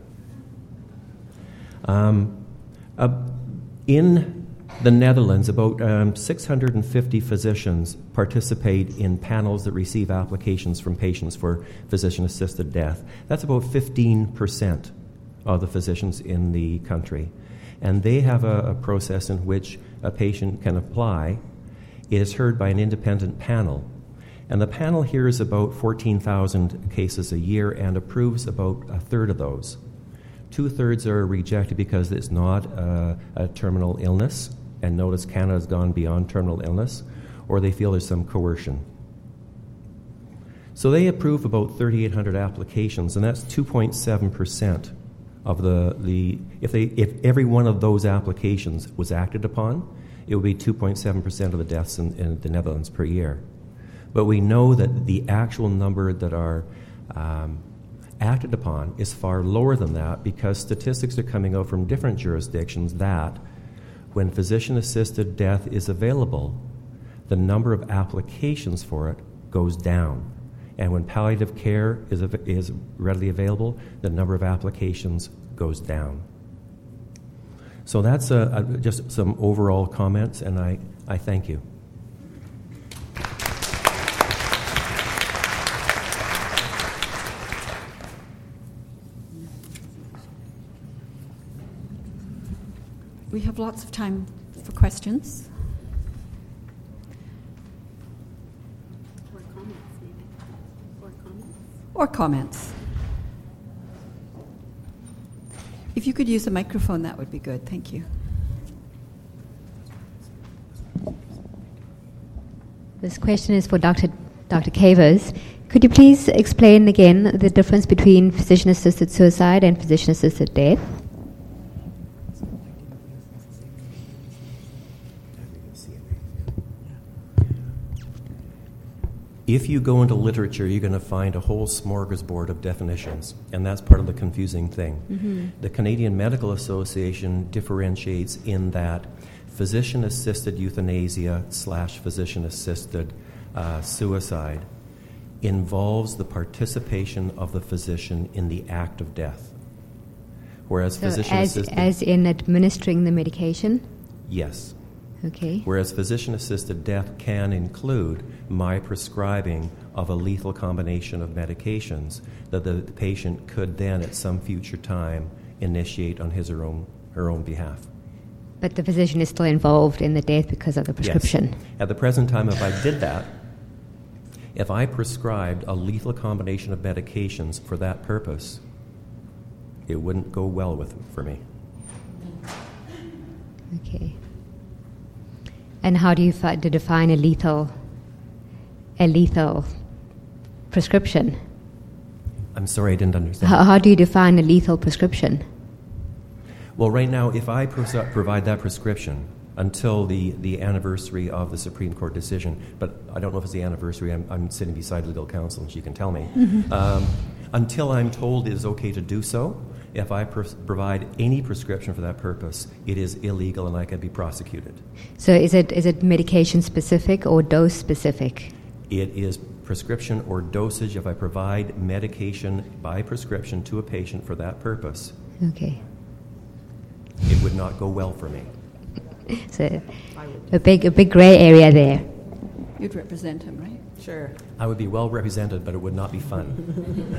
Um, uh, in the Netherlands, about um, six hundred fifty physicians participate in panels that receive applications from patients for physician-assisted death. That's about fifteen percent of the physicians in the country. And they have a, a process in which a patient can apply. It is heard by an independent panel. And the panel hears about fourteen thousand cases a year and approves about a third of those. Two-thirds are rejected because it's not a, a terminal illness, and notice Canada has gone beyond terminal illness, or they feel there's some coercion. So they approve about thirty-eight hundred applications, and that's two point seven percent of the, the if they if every one of those applications was acted upon, it would be two point seven percent of the deaths in, in the Netherlands per year. But we know that the actual number that are um, acted upon is far lower than that, because statistics are coming out from different jurisdictions that when physician-assisted death is available, the number of applications for it goes down. And when palliative care is, is readily available, the number of applications goes down. So that's a, a, just some overall comments, and I, I thank you. We have lots of time for questions. or comments? If you could use a microphone, that would be good. Thank you. This question is for Doctor Doctor Cavers. Could you please explain again the difference between physician-assisted suicide and physician-assisted death? If you go into literature, you're going to find a whole smorgasbord of definitions, and that's part of the confusing thing. Mm-hmm. The Canadian Medical Association differentiates in that physician-assisted euthanasia slash physician-assisted uh, suicide involves the participation of the physician in the act of death. Whereas so physician-assisted... As, as in administering the medication? Yes. Okay. Whereas physician-assisted death can include my prescribing of a lethal combination of medications that the patient could then at some future time initiate on his or own, her own behalf. But the physician is still involved in the death because of the prescription? Yes. At the present time, if I did that, if I prescribed a lethal combination of medications for that purpose, it wouldn't go well with for me. Okay. And how do you fi- to define a lethal, a lethal prescription? I'm sorry, I didn't understand. How, how do you define a lethal prescription? Well, right now, if I pros- provide that prescription until the, the anniversary of the Supreme Court decision, but I don't know if it's the anniversary, I'm, I'm sitting beside legal counsel and she can tell me, mm-hmm. um, until I'm told it is okay to do so, if I pr- provide any prescription for that purpose, it is illegal and I can be prosecuted. So is it is it medication specific or dose specific? It is prescription or dosage if I provide medication by prescription to a patient for that purpose. Okay. It would not go well for me. So a big a big gray area there. You'd represent him, right? Sure. I would be well represented, but it would not be fun.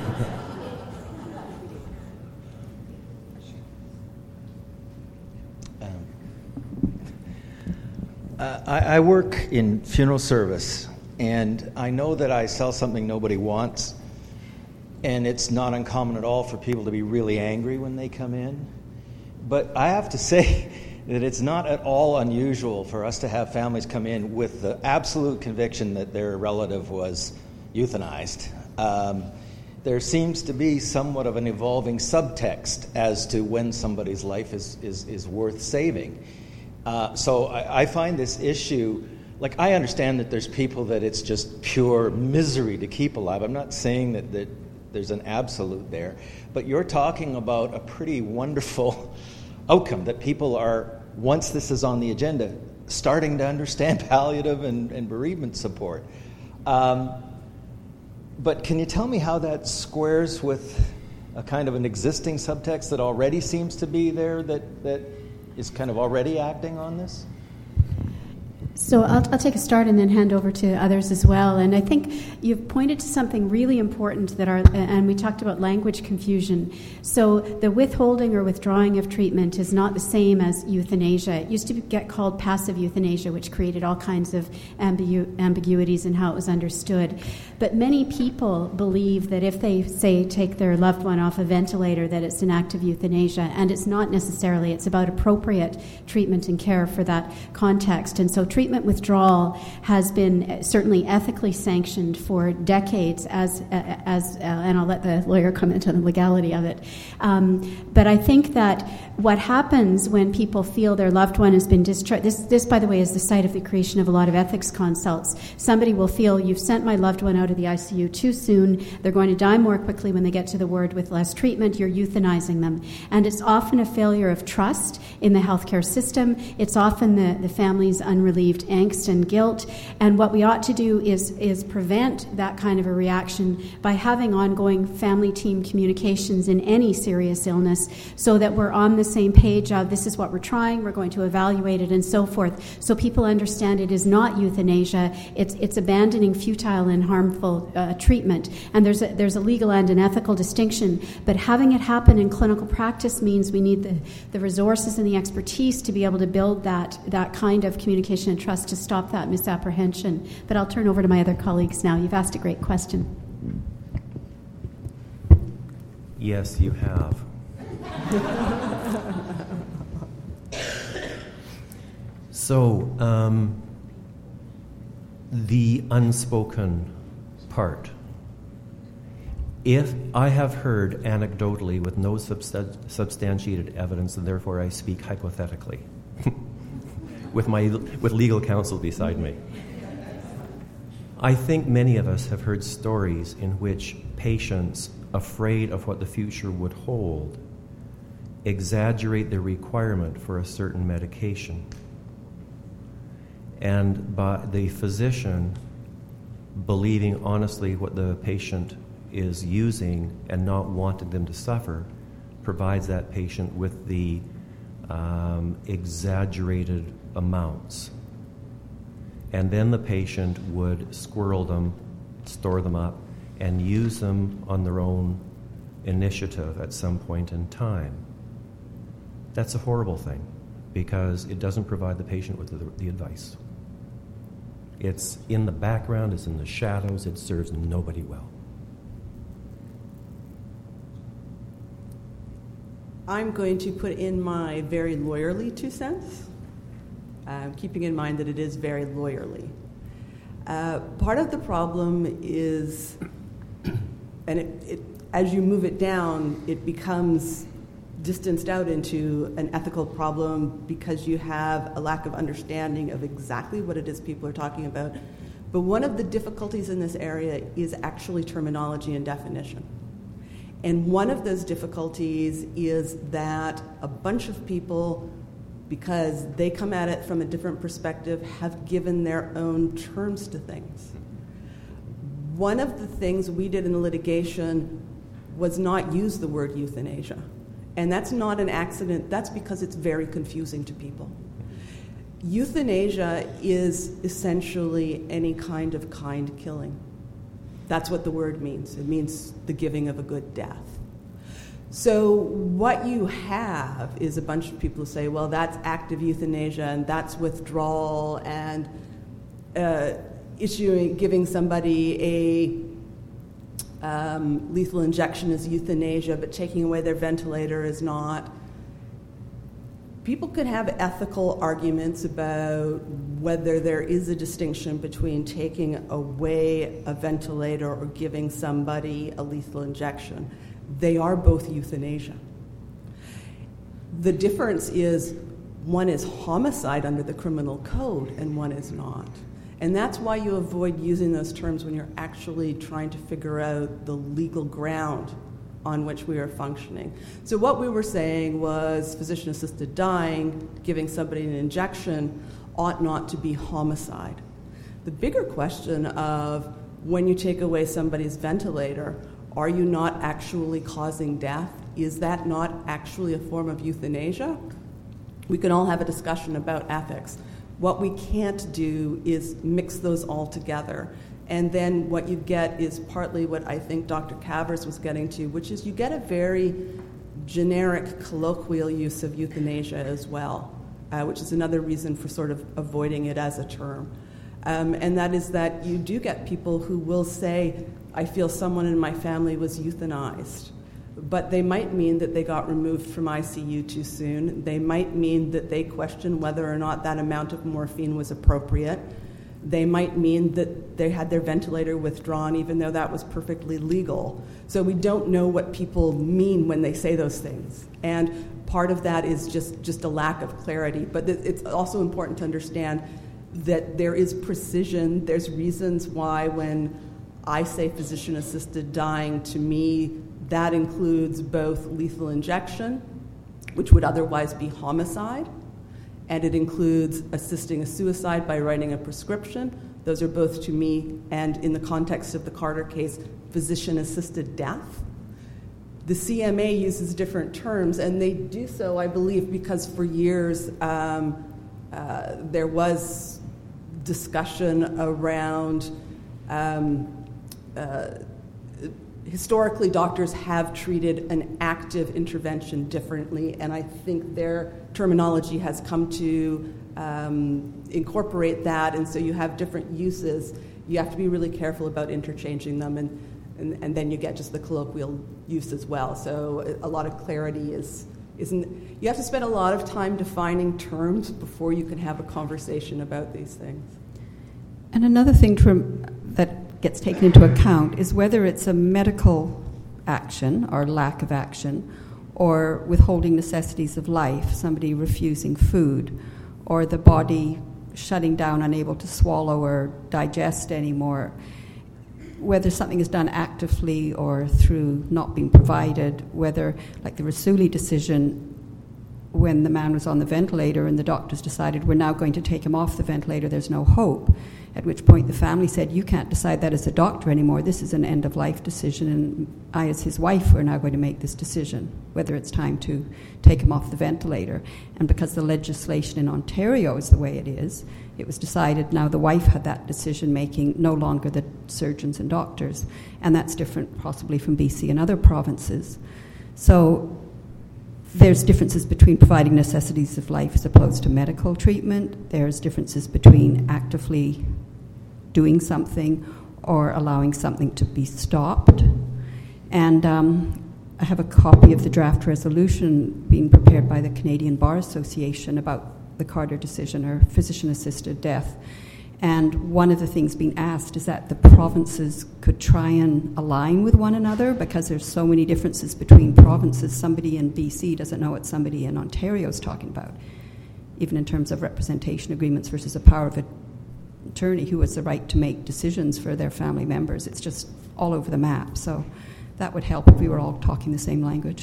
Uh, I, I work in funeral service, and I know that I sell something nobody wants, and it's not uncommon at all for people to be really angry when they come in. But I have to say that it's not at all unusual for us to have families come in with the absolute conviction that their relative was euthanized. Um, there seems to be somewhat of an evolving subtext as to when somebody's life is, is, is worth saving. Uh, so I, I find this issue, like I understand that there's people that it's just pure misery to keep alive. I'm not saying that, that there's an absolute there, but you're talking about a pretty wonderful outcome that people are, once this is on the agenda, starting to understand palliative and, and bereavement support. Um, but can you tell me how that squares with a kind of an existing subtext that already seems to be there that that is kind of already acting on this? So I'll, I'll take a start and then hand over to others as well. And I think you've pointed to something really important that are, and we talked about language confusion. So the withholding or withdrawing of treatment is not the same as euthanasia. It used to get called passive euthanasia, which created all kinds of ambigu- ambiguities in how it was understood. But many people believe that if they, say, take their loved one off a ventilator, that it's an act of euthanasia. And it's not necessarily. It's about appropriate treatment and care for that context. And so treatment Treatment withdrawal has been certainly ethically sanctioned for decades, as as uh, and I'll let the lawyer comment on the legality of it. Um, but I think that what happens when people feel their loved one has been discharged, this, this, by the way, is the site of the creation of a lot of ethics consults. Somebody will feel, you've sent my loved one out of the I C U too soon, they're going to die more quickly when they get to the ward with less treatment, you're euthanizing them. And it's often a failure of trust in the healthcare system. It's often the, the family's unrelieved angst and guilt, and what we ought to do is is prevent that kind of a reaction by having ongoing family team communications in any serious illness, so that we're on the same page of this is what we're trying, we're going to evaluate it, and so forth, so people understand it is not euthanasia, it's it's abandoning futile and harmful uh, treatment. And there's a, there's a legal and an ethical distinction, but having it happen in clinical practice means we need the, the resources and the expertise to be able to build that that kind of communication and trust to stop that misapprehension. But I'll turn over to my other colleagues now. You've asked a great question. Yes, you have. So, um, the unspoken part. If I have heard anecdotally with no substan- substantiated evidence, and therefore I speak hypothetically, with my with legal counsel beside me. I think many of us have heard stories in which patients, afraid of what the future would hold, exaggerate the requirement for a certain medication. And by the physician believing honestly what the patient is using and not wanting them to suffer, provides that patient with the um, exaggerated amounts. And then the patient would squirrel them, store them up, and use them on their own initiative at some point in time. That's a horrible thing, because it doesn't provide the patient with the, the advice. It's in the background, it's in the shadows, it serves nobody well. I'm going to put in my very lawyerly two cents, uh, keeping in mind that it is very lawyerly. Uh, part of the problem is, and it, it, as you move it down, it becomes distanced out into an ethical problem because you have a lack of understanding of exactly what it is people are talking about. But one of the difficulties in this area is actually terminology and definition. And one of those difficulties is that a bunch of people, because they come at it from a different perspective, have given their own terms to things. One of the things we did in the litigation was not use the word euthanasia. And that's not an accident. That's because it's very confusing to people. Euthanasia is essentially any kind of kind killing. That's what the word means. It means the giving of a good death. So what you have is a bunch of people who say, well, that's active euthanasia, and that's withdrawal, and uh, issuing, giving somebody a um, lethal injection is euthanasia, but taking away their ventilator is not. People could have ethical arguments about whether there is a distinction between taking away a ventilator or giving somebody a lethal injection. They are both euthanasia. The difference is one is homicide under the criminal code and one is not. And that's why you avoid using those terms when you're actually trying to figure out the legal ground on which we are functioning. So what we were saying was physician-assisted dying, giving somebody an injection, ought not to be homicide. The bigger question of when you take away somebody's ventilator, are you not actually causing death? Is that not actually a form of euthanasia? We can all have a discussion about ethics. What we can't do is mix those all together. And then what you get is partly what I think Doctor Cavers was getting to, which is you get a very generic colloquial use of euthanasia as well, uh, which is another reason for sort of avoiding it as a term. Um, and that is that you do get people who will say, I feel someone in my family was euthanized. But they might mean that they got removed from I C U too soon. They might mean that they question whether or not that amount of morphine was appropriate. They might mean that they had their ventilator withdrawn even though that was perfectly legal. So we don't know what people mean when they say those things. And part of that is just, just a lack of clarity. But it's also important to understand that there is precision. There's reasons why when I say physician-assisted dying, to me, that includes both lethal injection, which would otherwise be homicide, and it includes assisting a suicide by writing a prescription. Those are both, to me, and in the context of the Carter case, physician-assisted death. The C M A uses different terms, and they do so, I believe, because for years um, uh, there was discussion around um, uh, historically, doctors have treated an active intervention differently, and I think their terminology has come to um, incorporate that, and so you have different uses. You have to be really careful about interchanging them, and And, and then you get just the colloquial use as well. So a lot of clarity is, isn't, you have to spend a lot of time defining terms before you can have a conversation about these things. And another thing to, that gets taken into account is whether it's a medical action or lack of action, or withholding necessities of life, somebody refusing food, or the body shutting down, unable to swallow or digest anymore. Whether something is done actively or through not being provided, whether, like the Rassouli decision, when the man was on the ventilator and the doctors decided we're now going to take him off the ventilator, there's no hope, at which point the family said, you can't decide that as a doctor anymore, this is an end-of-life decision, and I as his wife are now going to make this decision, whether it's time to take him off the ventilator. And because the legislation in Ontario is the way it is, it was decided now the wife had that decision-making, no longer the surgeons and doctors. And that's different possibly from B C and other provinces. So there's differences between providing necessities of life as opposed to medical treatment. There's differences between actively doing something or allowing something to be stopped. And um, I have a copy of the draft resolution being prepared by the Canadian Bar Association about the Carter decision, or physician-assisted death. And one of the things being asked is that the provinces could try and align with one another, because there's so many differences between provinces. Somebody in B C doesn't know what somebody in Ontario is talking about, even in terms of representation agreements versus a power of attorney who has the right to make decisions for their family members. It's just all over the map. So that would help if we were all talking the same language.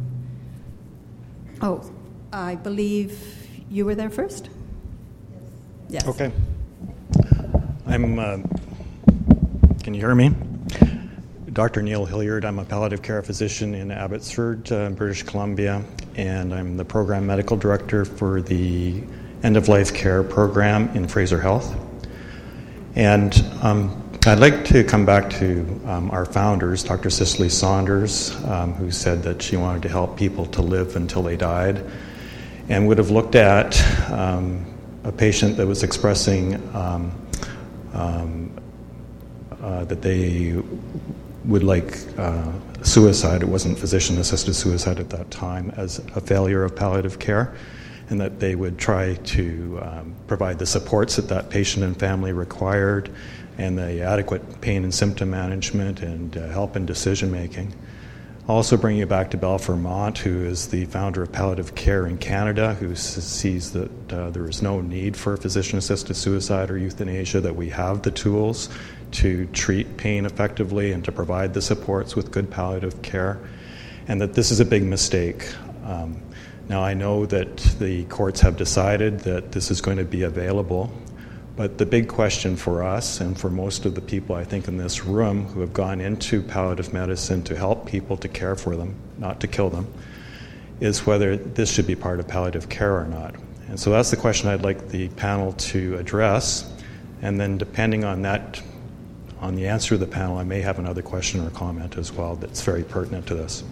Oh, I believe you were there first? Yes. Okay. I'm, uh, can you hear me? Doctor Neil Hilliard. I'm a palliative care physician in Abbotsford, uh, British Columbia, and I'm the program medical director for the end-of-life care program in Fraser Health. And um, I'd like to come back to um, our founders, Doctor Cicely Saunders, um, who said that she wanted to help people to live until they died, and would have looked at um, a patient that was expressing um, um, uh, that they would like uh, suicide. It wasn't physician-assisted suicide at that time, as a failure of palliative care, and that they would try to um, provide the supports that that patient and family required, and the adequate pain and symptom management and uh, help in decision-making. Also bringing it back to Belle Vermont, who is the founder of palliative care in Canada, who sees that uh, there is no need for physician-assisted suicide or euthanasia, that we have the tools to treat pain effectively and to provide the supports with good palliative care, and that this is a big mistake. Um, now, I know that the courts have decided that this is going to be available, but the big question for us and for most of the people, I think, in this room who have gone into palliative medicine to help people, to care for them, not to kill them, is whether this should be part of palliative care or not. And so that's the question I'd like the panel to address. And then depending on that, on the answer of the panel, I may have another question or comment as well that's very pertinent to this.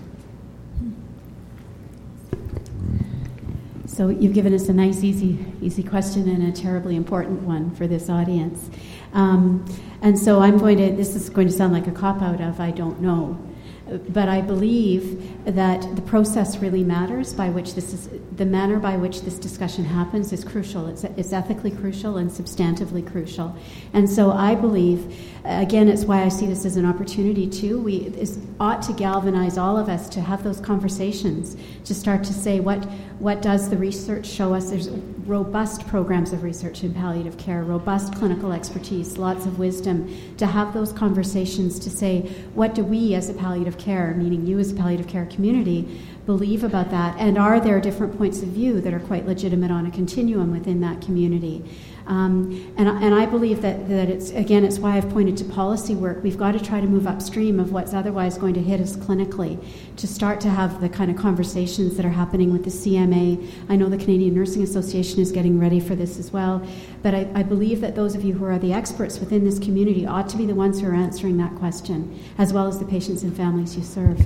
So you've given us a nice, easy, easy question and a terribly important one for this audience. Um, and so I'm going to, this is going to sound like a cop-out of I don't know, but I believe that the process really matters by which this is, the manner by which this discussion happens is crucial. It's, it's ethically crucial and substantively crucial. And so I believe, again, it's why I see this as an opportunity too. We this ought to galvanize all of us to have those conversations, to start to say what, what does the research show us. There's robust programs of research in palliative care, robust clinical expertise, lots of wisdom, to have those conversations to say, what do we as a palliative care, meaning you as a palliative care community, believe about that, and are there different points of view that are quite legitimate on a continuum within that community? Um, and, and I believe that, that it's, again, it's why I've pointed to policy work. We've got to try to move upstream of what's otherwise going to hit us clinically, to start to have the kind of conversations that are happening with the C M A. I know the Canadian Nursing Association is getting ready for this as well, but I, I believe that those of you who are the experts within this community ought to be the ones who are answering that question, as well as the patients and families you serve.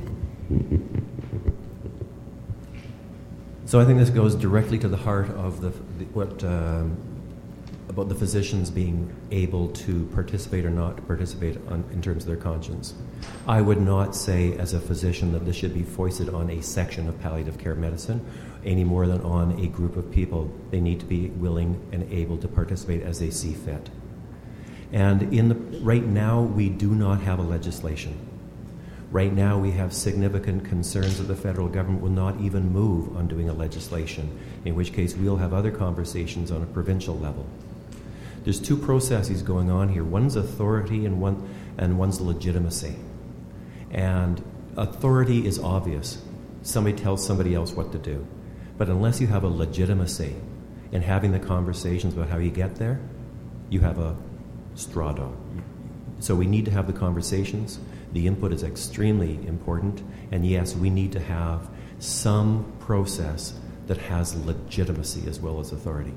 So I think this goes directly to the heart of the, the what um, about the physicians being able to participate or not to participate on, in terms of their conscience. I would not say as a physician that this should be foisted on a section of palliative care medicine any more than on a group of people. They need to be willing and able to participate as they see fit. And in the, right now, we do not have a legislation. Right now, we have significant concerns that the federal government will not even move on doing a legislation, in which case we'll have other conversations on a provincial level. There's two processes going on here. One's authority and one and one's legitimacy. And authority is obvious. Somebody tells somebody else what to do. But unless you have a legitimacy in having the conversations about how you get there, you have a straw dog. So we need to have the conversations. The input is extremely important. And yes, we need to have some process that has legitimacy as well as authority.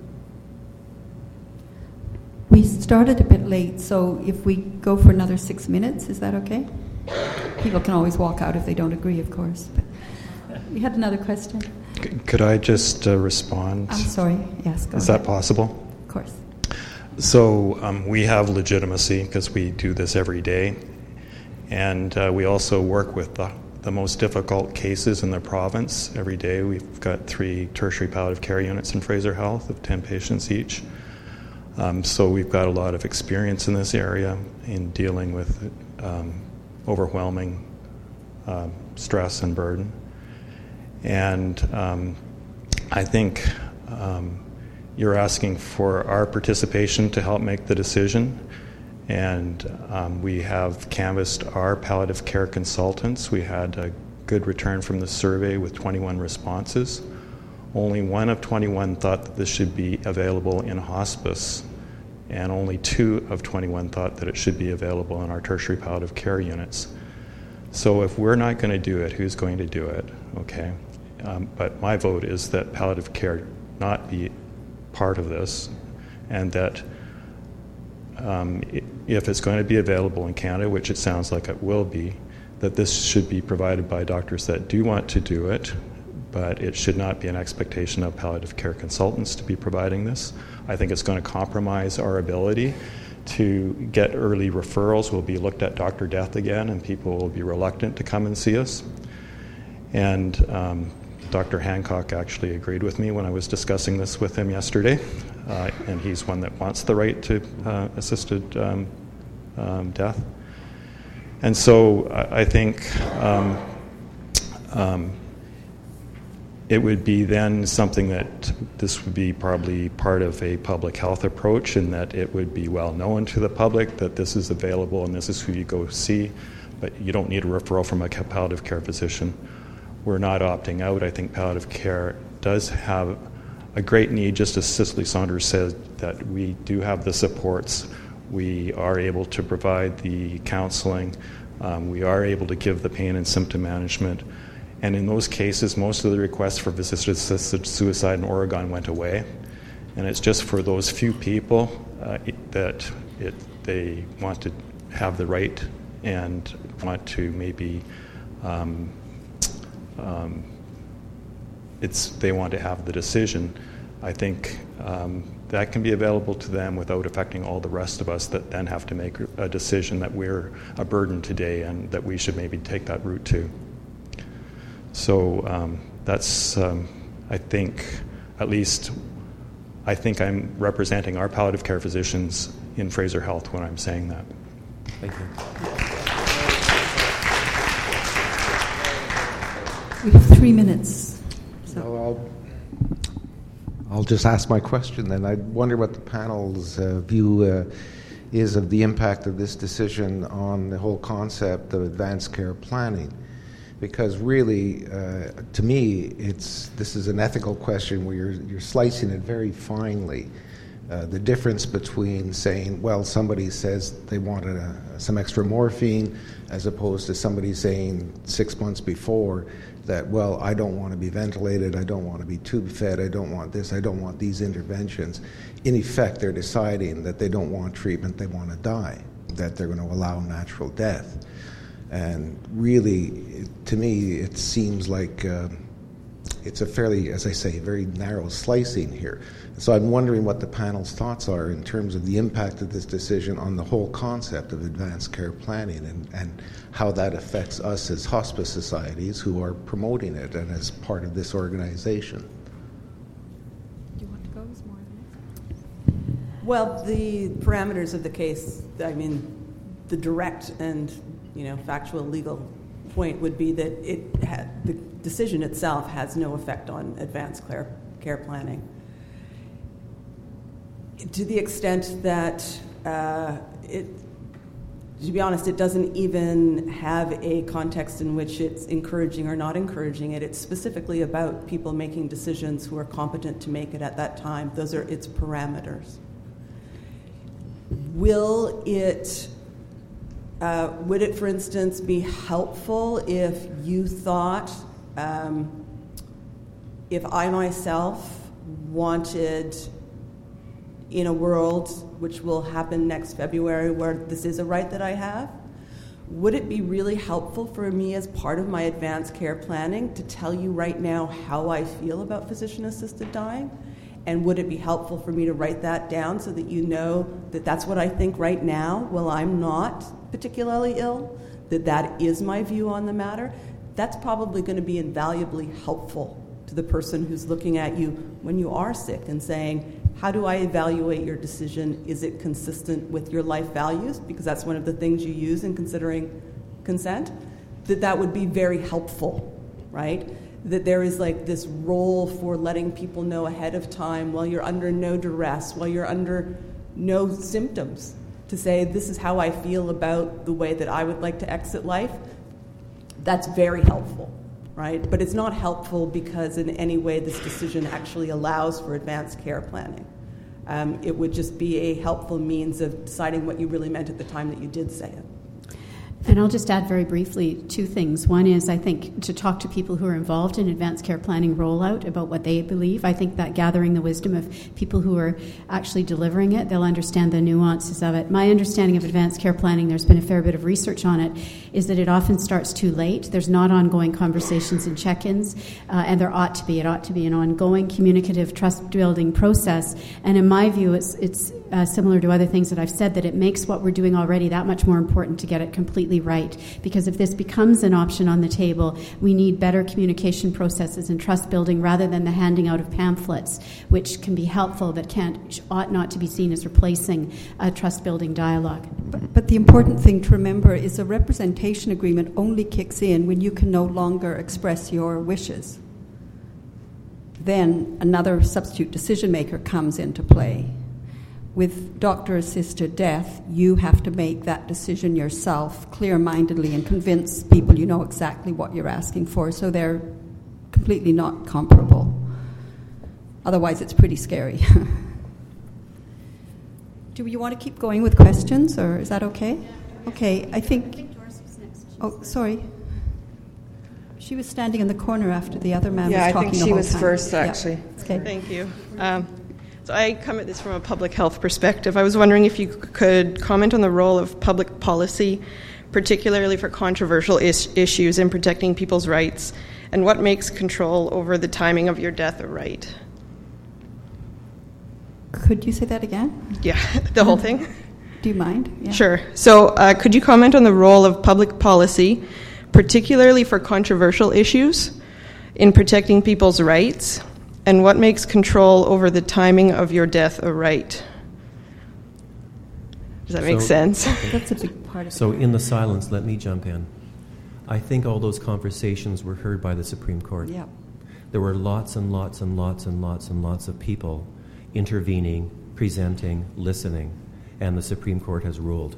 We started a bit late, so if we go for another six minutes, is that okay? People can always walk out if they don't agree, of course. But we had another question. Could I just uh, respond? I'm sorry. Yes, go Is ahead. that possible? Of course. So um, we have legitimacy because we do this every day. And uh, we also work with the, the most difficult cases in the province every day. We've got three tertiary palliative care units in Fraser Health of ten patients each. Um, so we've got a lot of experience in this area in dealing with um, overwhelming uh, stress and burden. And um, I think um, you're asking for our participation to help make the decision. And um, we have canvassed our palliative care consultants. We had a good return from the survey with twenty-one responses. Only one of twenty-one thought that this should be available in hospice, and only two of twenty-one thought that it should be available in our tertiary palliative care units. So if we're not going to do it, who's going to do it? Okay. Um, but my vote is that palliative care not be part of this, and that um, if it's going to be available in Canada, which it sounds like it will be, that this should be provided by doctors that do want to do it, but it should not be an expectation of palliative care consultants to be providing this. I think it's going to compromise our ability to get early referrals. We'll be looked at Doctor Death again, and people will be reluctant to come and see us. And um, Doctor Hancock actually agreed with me when I was discussing this with him yesterday, uh, and he's one that wants the right to uh, assisted um, um, death. And so I, I think um, um, it would be then something that this would be probably part of a public health approach, and that it would be well known to the public that this is available and this is who you go see, but you don't need a referral from a palliative care physician. We're not opting out. I think palliative care does have a great need, just as Cicely Saunders said, that we do have the supports. We are able to provide the counseling. Um, we are able to give the pain and symptom management. And in those cases, most of the requests for physician-assisted suicide in Oregon went away. And it's just for those few people uh, that it, they want to have the right and want to maybe um, um, it's they want to have the decision. I think um, that can be available to them without affecting all the rest of us that then have to make a decision that we're a burden today and that we should maybe take that route too. So um, that's, um, I think, at least, I think I'm representing our palliative care physicians in Fraser Health when I'm saying that. Thank you. We have three minutes. So. Well, I'll, I'll just ask my question then. I wonder what the panel's uh, view uh, is of the impact of this decision on the whole concept of advanced care planning. Because really, uh, to me, it's this is an ethical question where you're, you're slicing it very finely. Uh, the difference between saying, well, somebody says they wanted a, some extra morphine, as opposed to somebody saying six months before that, well, I don't want to be ventilated, I don't want to be tube fed, I don't want this, I don't want these interventions. In effect, they're deciding that they don't want treatment, they want to die, that they're going to allow natural death. And really, to me, it seems like uh, it's a fairly, as I say, very narrow slicing here. So I'm wondering what the panel's thoughts are in terms of the impact of this decision on the whole concept of advanced care planning, and, and how that affects us as hospice societies who are promoting it and as part of this organization. Do you want to go as more? Well, the parameters of the case, I mean, the direct and, you know, factual legal point would be that it had, the decision itself has no effect on advanced care, care planning. To the extent that uh, it, to be honest, it doesn't even have a context in which it's encouraging or not encouraging it. It's specifically about people making decisions who are competent to make it at that time. Those are its parameters. Will it, uh, would it, for instance, be helpful if you thought, um, if I myself wanted, in a world which will happen next February where this is a right that I have, would it be really helpful for me as part of my advanced care planning to tell you right now how I feel about physician-assisted dying? And would it be helpful for me to write that down so that you know that that's what I think right now, while I'm not particularly ill, that that is my view on the matter? That's probably going to be invaluably helpful to the person who's looking at you when you are sick and saying, how do I evaluate your decision? Is it consistent with your life values? Because that's one of the things you use in considering consent. That that would be very helpful, right? That there is like this role for letting people know ahead of time while you're under no duress, while you're under no symptoms, to say this is how I feel about the way that I would like to exit life. That's very helpful, right? But it's not helpful because in any way this decision actually allows for advanced care planning. Um, it would just be a helpful means of deciding what you really meant at the time that you did say it. And I'll just add very briefly two things. One is, I think, to talk to people who are involved in advanced care planning rollout about what they believe. I think that gathering the wisdom of people who are actually delivering it, they'll understand the nuances of it. My understanding of advanced care planning, there's been a fair bit of research on it, is that it often starts too late. There's not ongoing conversations and check-ins, uh, and there ought to be. It ought to be an ongoing communicative, trust-building process. And in my view, it's it's uh, similar to other things that I've said, that it makes what we're doing already that much more important to get it completely right. Because if this becomes an option on the table, we need better communication processes and trust building rather than the handing out of pamphlets, which can be helpful but can't ought not to be seen as replacing a trust building dialogue. But, but the important thing to remember is a representation agreement only kicks in when you can no longer express your wishes. Then another substitute decision maker comes into play. With doctor-assisted death, you have to make that decision yourself, clear-mindedly, and convince people you know exactly what you're asking for, so they're completely not comparable. Otherwise, it's pretty scary. Do you want to keep going with questions, or is that okay? Okay, I think... I think Doris was next. Oh, sorry. She was standing in the corner after the other man yeah, was talking the whole time. Yeah, I think she was first, actually. Yeah. Okay. Thank you. Um, So I come at this from a public health perspective. I was wondering if you could comment on the role of public policy, particularly for controversial is- issues in protecting people's rights, and what makes control over the timing of your death a right. Could you say that again? Yeah, the whole thing. Do you mind? Yeah. Sure. So uh, could you comment on the role of public policy, particularly for controversial issues, in protecting people's rights, and what makes control over the timing of your death a right? Does that make so, sense? That's a big part of it. So in the silence, let me jump in. I think all those conversations were heard by the Supreme Court. Yeah. There were lots and lots and lots and lots and lots of people intervening, presenting, listening, and the Supreme Court has ruled.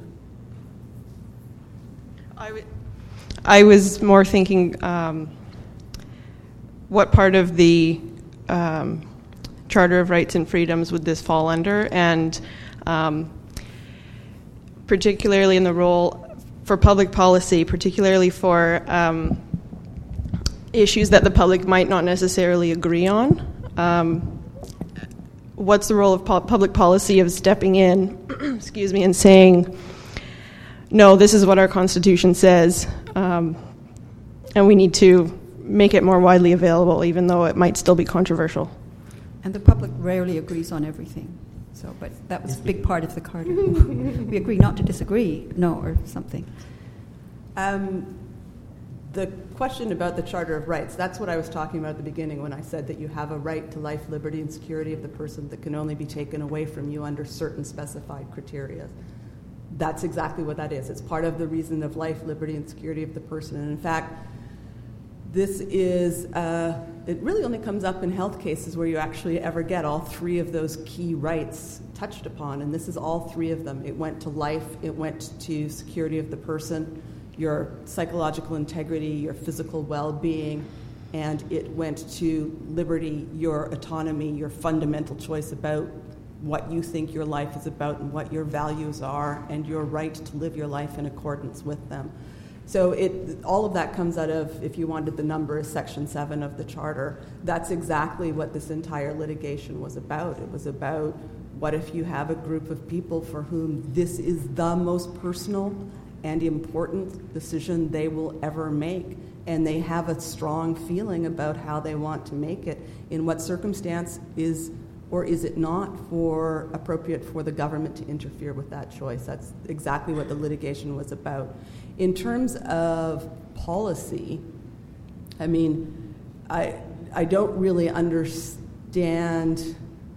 I, w- I was more thinking um, what part of the Um, Charter of Rights and Freedoms would this fall under, and um, particularly in the role for public policy, particularly for um, issues that the public might not necessarily agree on. Um, what's the role of po- public policy of stepping in, excuse me, and saying, no, this is what our Constitution says, um, and we need to make it more widely available, even though it might still be controversial. And the public rarely agrees on everything. So, but that was a big part of the Carter. We agree not to disagree, no, or something. Um, the question about the Charter of Rights, that's what I was talking about at the beginning when I said that you have a right to life, liberty, and security of the person that can only be taken away from you under certain specified criteria. That's exactly what that is. It's part of the reason of life, liberty, and security of the person. And in fact, this is, uh, it really only comes up in health cases where you actually ever get all three of those key rights touched upon, and this is all three of them. It went to life, it went to security of the person, your psychological integrity, your physical well-being, and it went to liberty, your autonomy, your fundamental choice about what you think your life is about and what your values are, and your right to live your life in accordance with them. So it, all of that comes out of, if you wanted the number, Section seven of the Charter. That's exactly what this entire litigation was about. It was about, what if you have a group of people for whom this is the most personal and important decision they will ever make, and they have a strong feeling about how they want to make it, in what circumstance is or is it not for appropriate for the government to interfere with that choice. That's exactly what the litigation was about. In terms of policy, I mean, I, I don't really understand,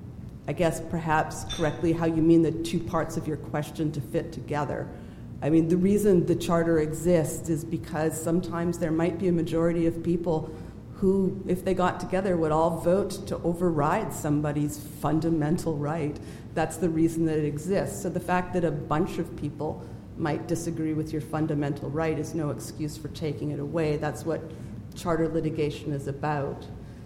I guess perhaps correctly, how you mean the two parts of your question to fit together. I mean, the reason the Charter exists is because sometimes there might be a majority of people who, if they got together, would all vote to override somebody's fundamental right. That's the reason that it exists. So the fact that a bunch of people might disagree with your fundamental right is no excuse for taking it away. That's what charter litigation is about.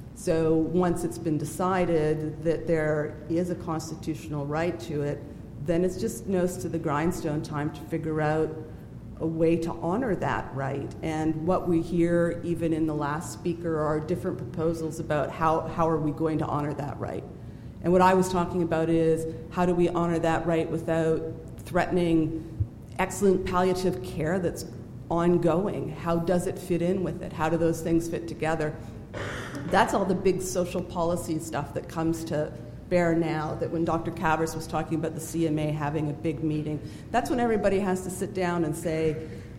So once it's been decided that there is a constitutional right to it, then it's just nose to the grindstone time to figure out a way to honor that right. And what we hear, even in the last speaker, are different proposals about how, how are we going to honor that right. And what I was talking about is, how do we honor that right without threatening excellent palliative care that's ongoing? How does it fit in with it? How do those things fit together? That's all the big social policy stuff that comes to bear now, that when Doctor Cavers was talking about the C M A having a big meeting, that's when everybody has to sit down and say,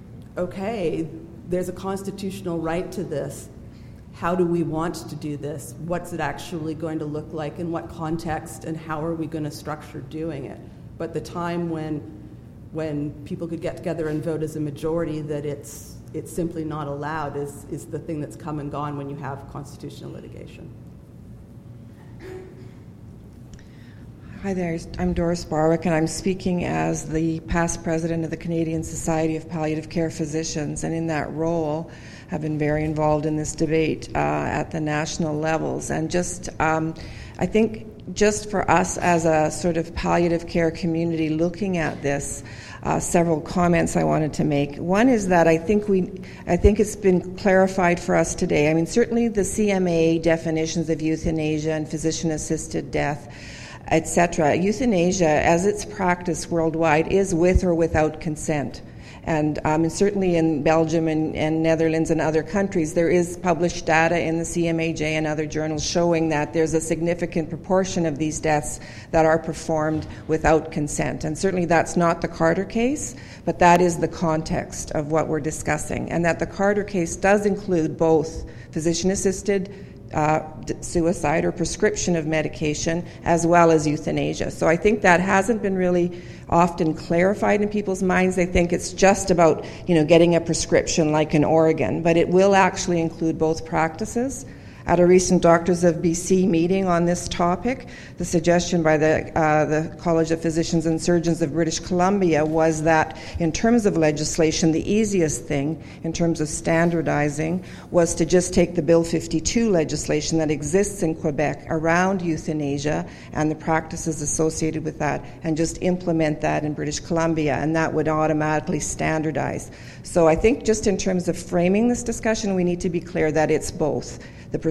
okay, there's a constitutional right to this. How do we want to do this? What's it actually going to look like? In what context? And how are we going to structure doing it? But the time when when people could get together and vote as a majority that it's it's simply not allowed is, is the thing that's come and gone when you have constitutional litigation. Hi there, I'm Doris Barwick, and I'm speaking as the past president of the Canadian Society of Palliative Care Physicians, and in that role have been very involved in this debate uh, at the national levels. And just, um, I think just for us as a sort of palliative care community looking at this, uh, several comments I wanted to make. One is that I think we, I think it's been clarified for us today. I mean, certainly the C M A definitions of euthanasia and physician-assisted death, et cetera. Euthanasia, as it's practiced worldwide, is with or without consent. And, um, and certainly in Belgium and, and Netherlands and other countries, there is published data in the C M A J and other journals showing that there's a significant proportion of these deaths that are performed without consent. And certainly that's not the Carter case, but that is the context of what we're discussing. And that the Carter case does include both physician-assisted Uh, suicide or prescription of medication, as well as euthanasia. So I think that hasn't been really often clarified in people's minds. They think it's just about, you know, getting a prescription like in Oregon, but it will actually include both practices. At a recent Doctors of B C meeting on this topic, the suggestion by the, uh, the College of Physicians and Surgeons of British Columbia was that in terms of legislation, the easiest thing in terms of standardizing was to just take the Bill fifty-two legislation that exists in Quebec around euthanasia and the practices associated with that, and just implement that in British Columbia, and that would automatically standardize. So I think just in terms of framing this discussion, we need to be clear that it's both. The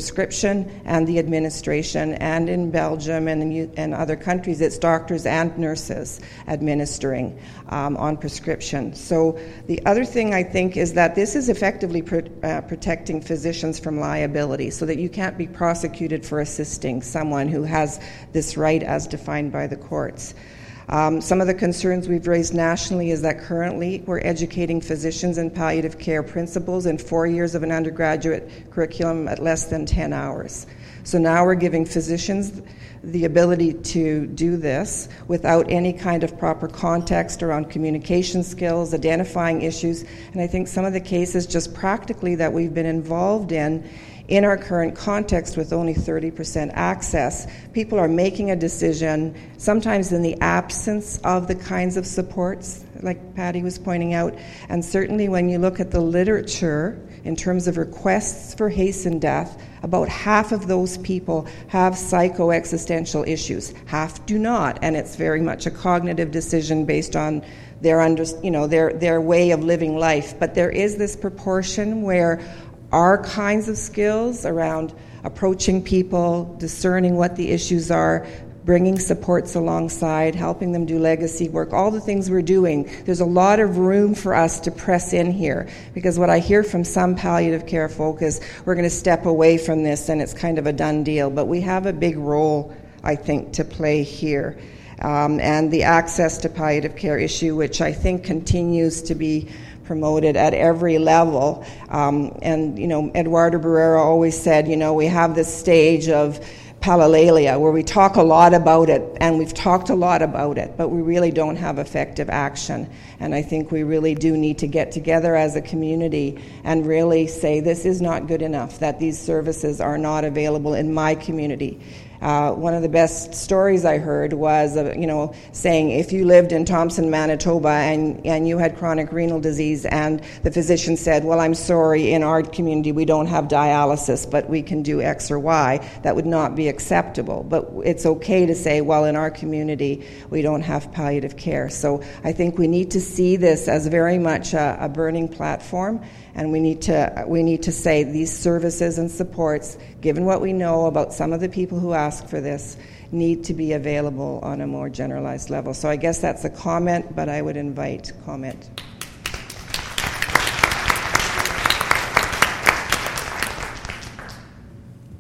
prescription and the administration, and in Belgium and in and other countries, it's doctors and nurses administering um, on prescription. So the other thing I think is that this is effectively pro- uh, protecting physicians from liability, so that you can't be prosecuted for assisting someone who has this right as defined by the courts. Um, some of the concerns we've raised nationally is that currently we're educating physicians in palliative care principles in four years of an undergraduate curriculum at less than ten hours. So now we're giving physicians the ability to do this without any kind of proper context around communication skills, identifying issues, and I think some of the cases just practically that we've been involved in in our current context with only thirty percent access, people are making a decision, sometimes in the absence of the kinds of supports, like Patty was pointing out. And certainly when you look at the literature in terms of requests for hastened death, about half of those people have psychoexistential issues. Half do not, and it's very much a cognitive decision based on their, under, you know, their, their way of living life. But there is this proportion where our kinds of skills around approaching people, discerning what the issues are, bringing supports alongside, helping them do legacy work, all the things we're doing, there's a lot of room for us to press in here. Because what I hear from some palliative care folk is we're going to step away from this and it's kind of a done deal. But we have a big role, I think, to play here. Um, and the access to palliative care issue, which I think continues to be promoted at every level. Um, and, you know, Eduardo Barrera always said, you know, we have this stage of palilalia where we talk a lot about it, and we've talked a lot about it, but we really don't have effective action. And I think we really do need to get together as a community and really say this is not good enough, that these services are not available in my community. Uh, one of the best stories I heard was, uh, you know, saying if you lived in Thompson, Manitoba, and, and you had chronic renal disease, and the physician said, well, I'm sorry, in our community we don't have dialysis, but we can do X or Y, that would not be acceptable. But it's okay to say, well, in our community we don't have palliative care. So I think we need to see this as very much a, a burning platform. And we need to we need to say these services and supports, given what we know about some of the people who ask for this, need to be available on a more generalized level. So I guess that's a comment, but I would invite comment.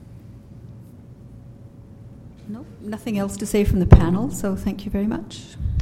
No, nothing else to say from the panel, so thank you very much.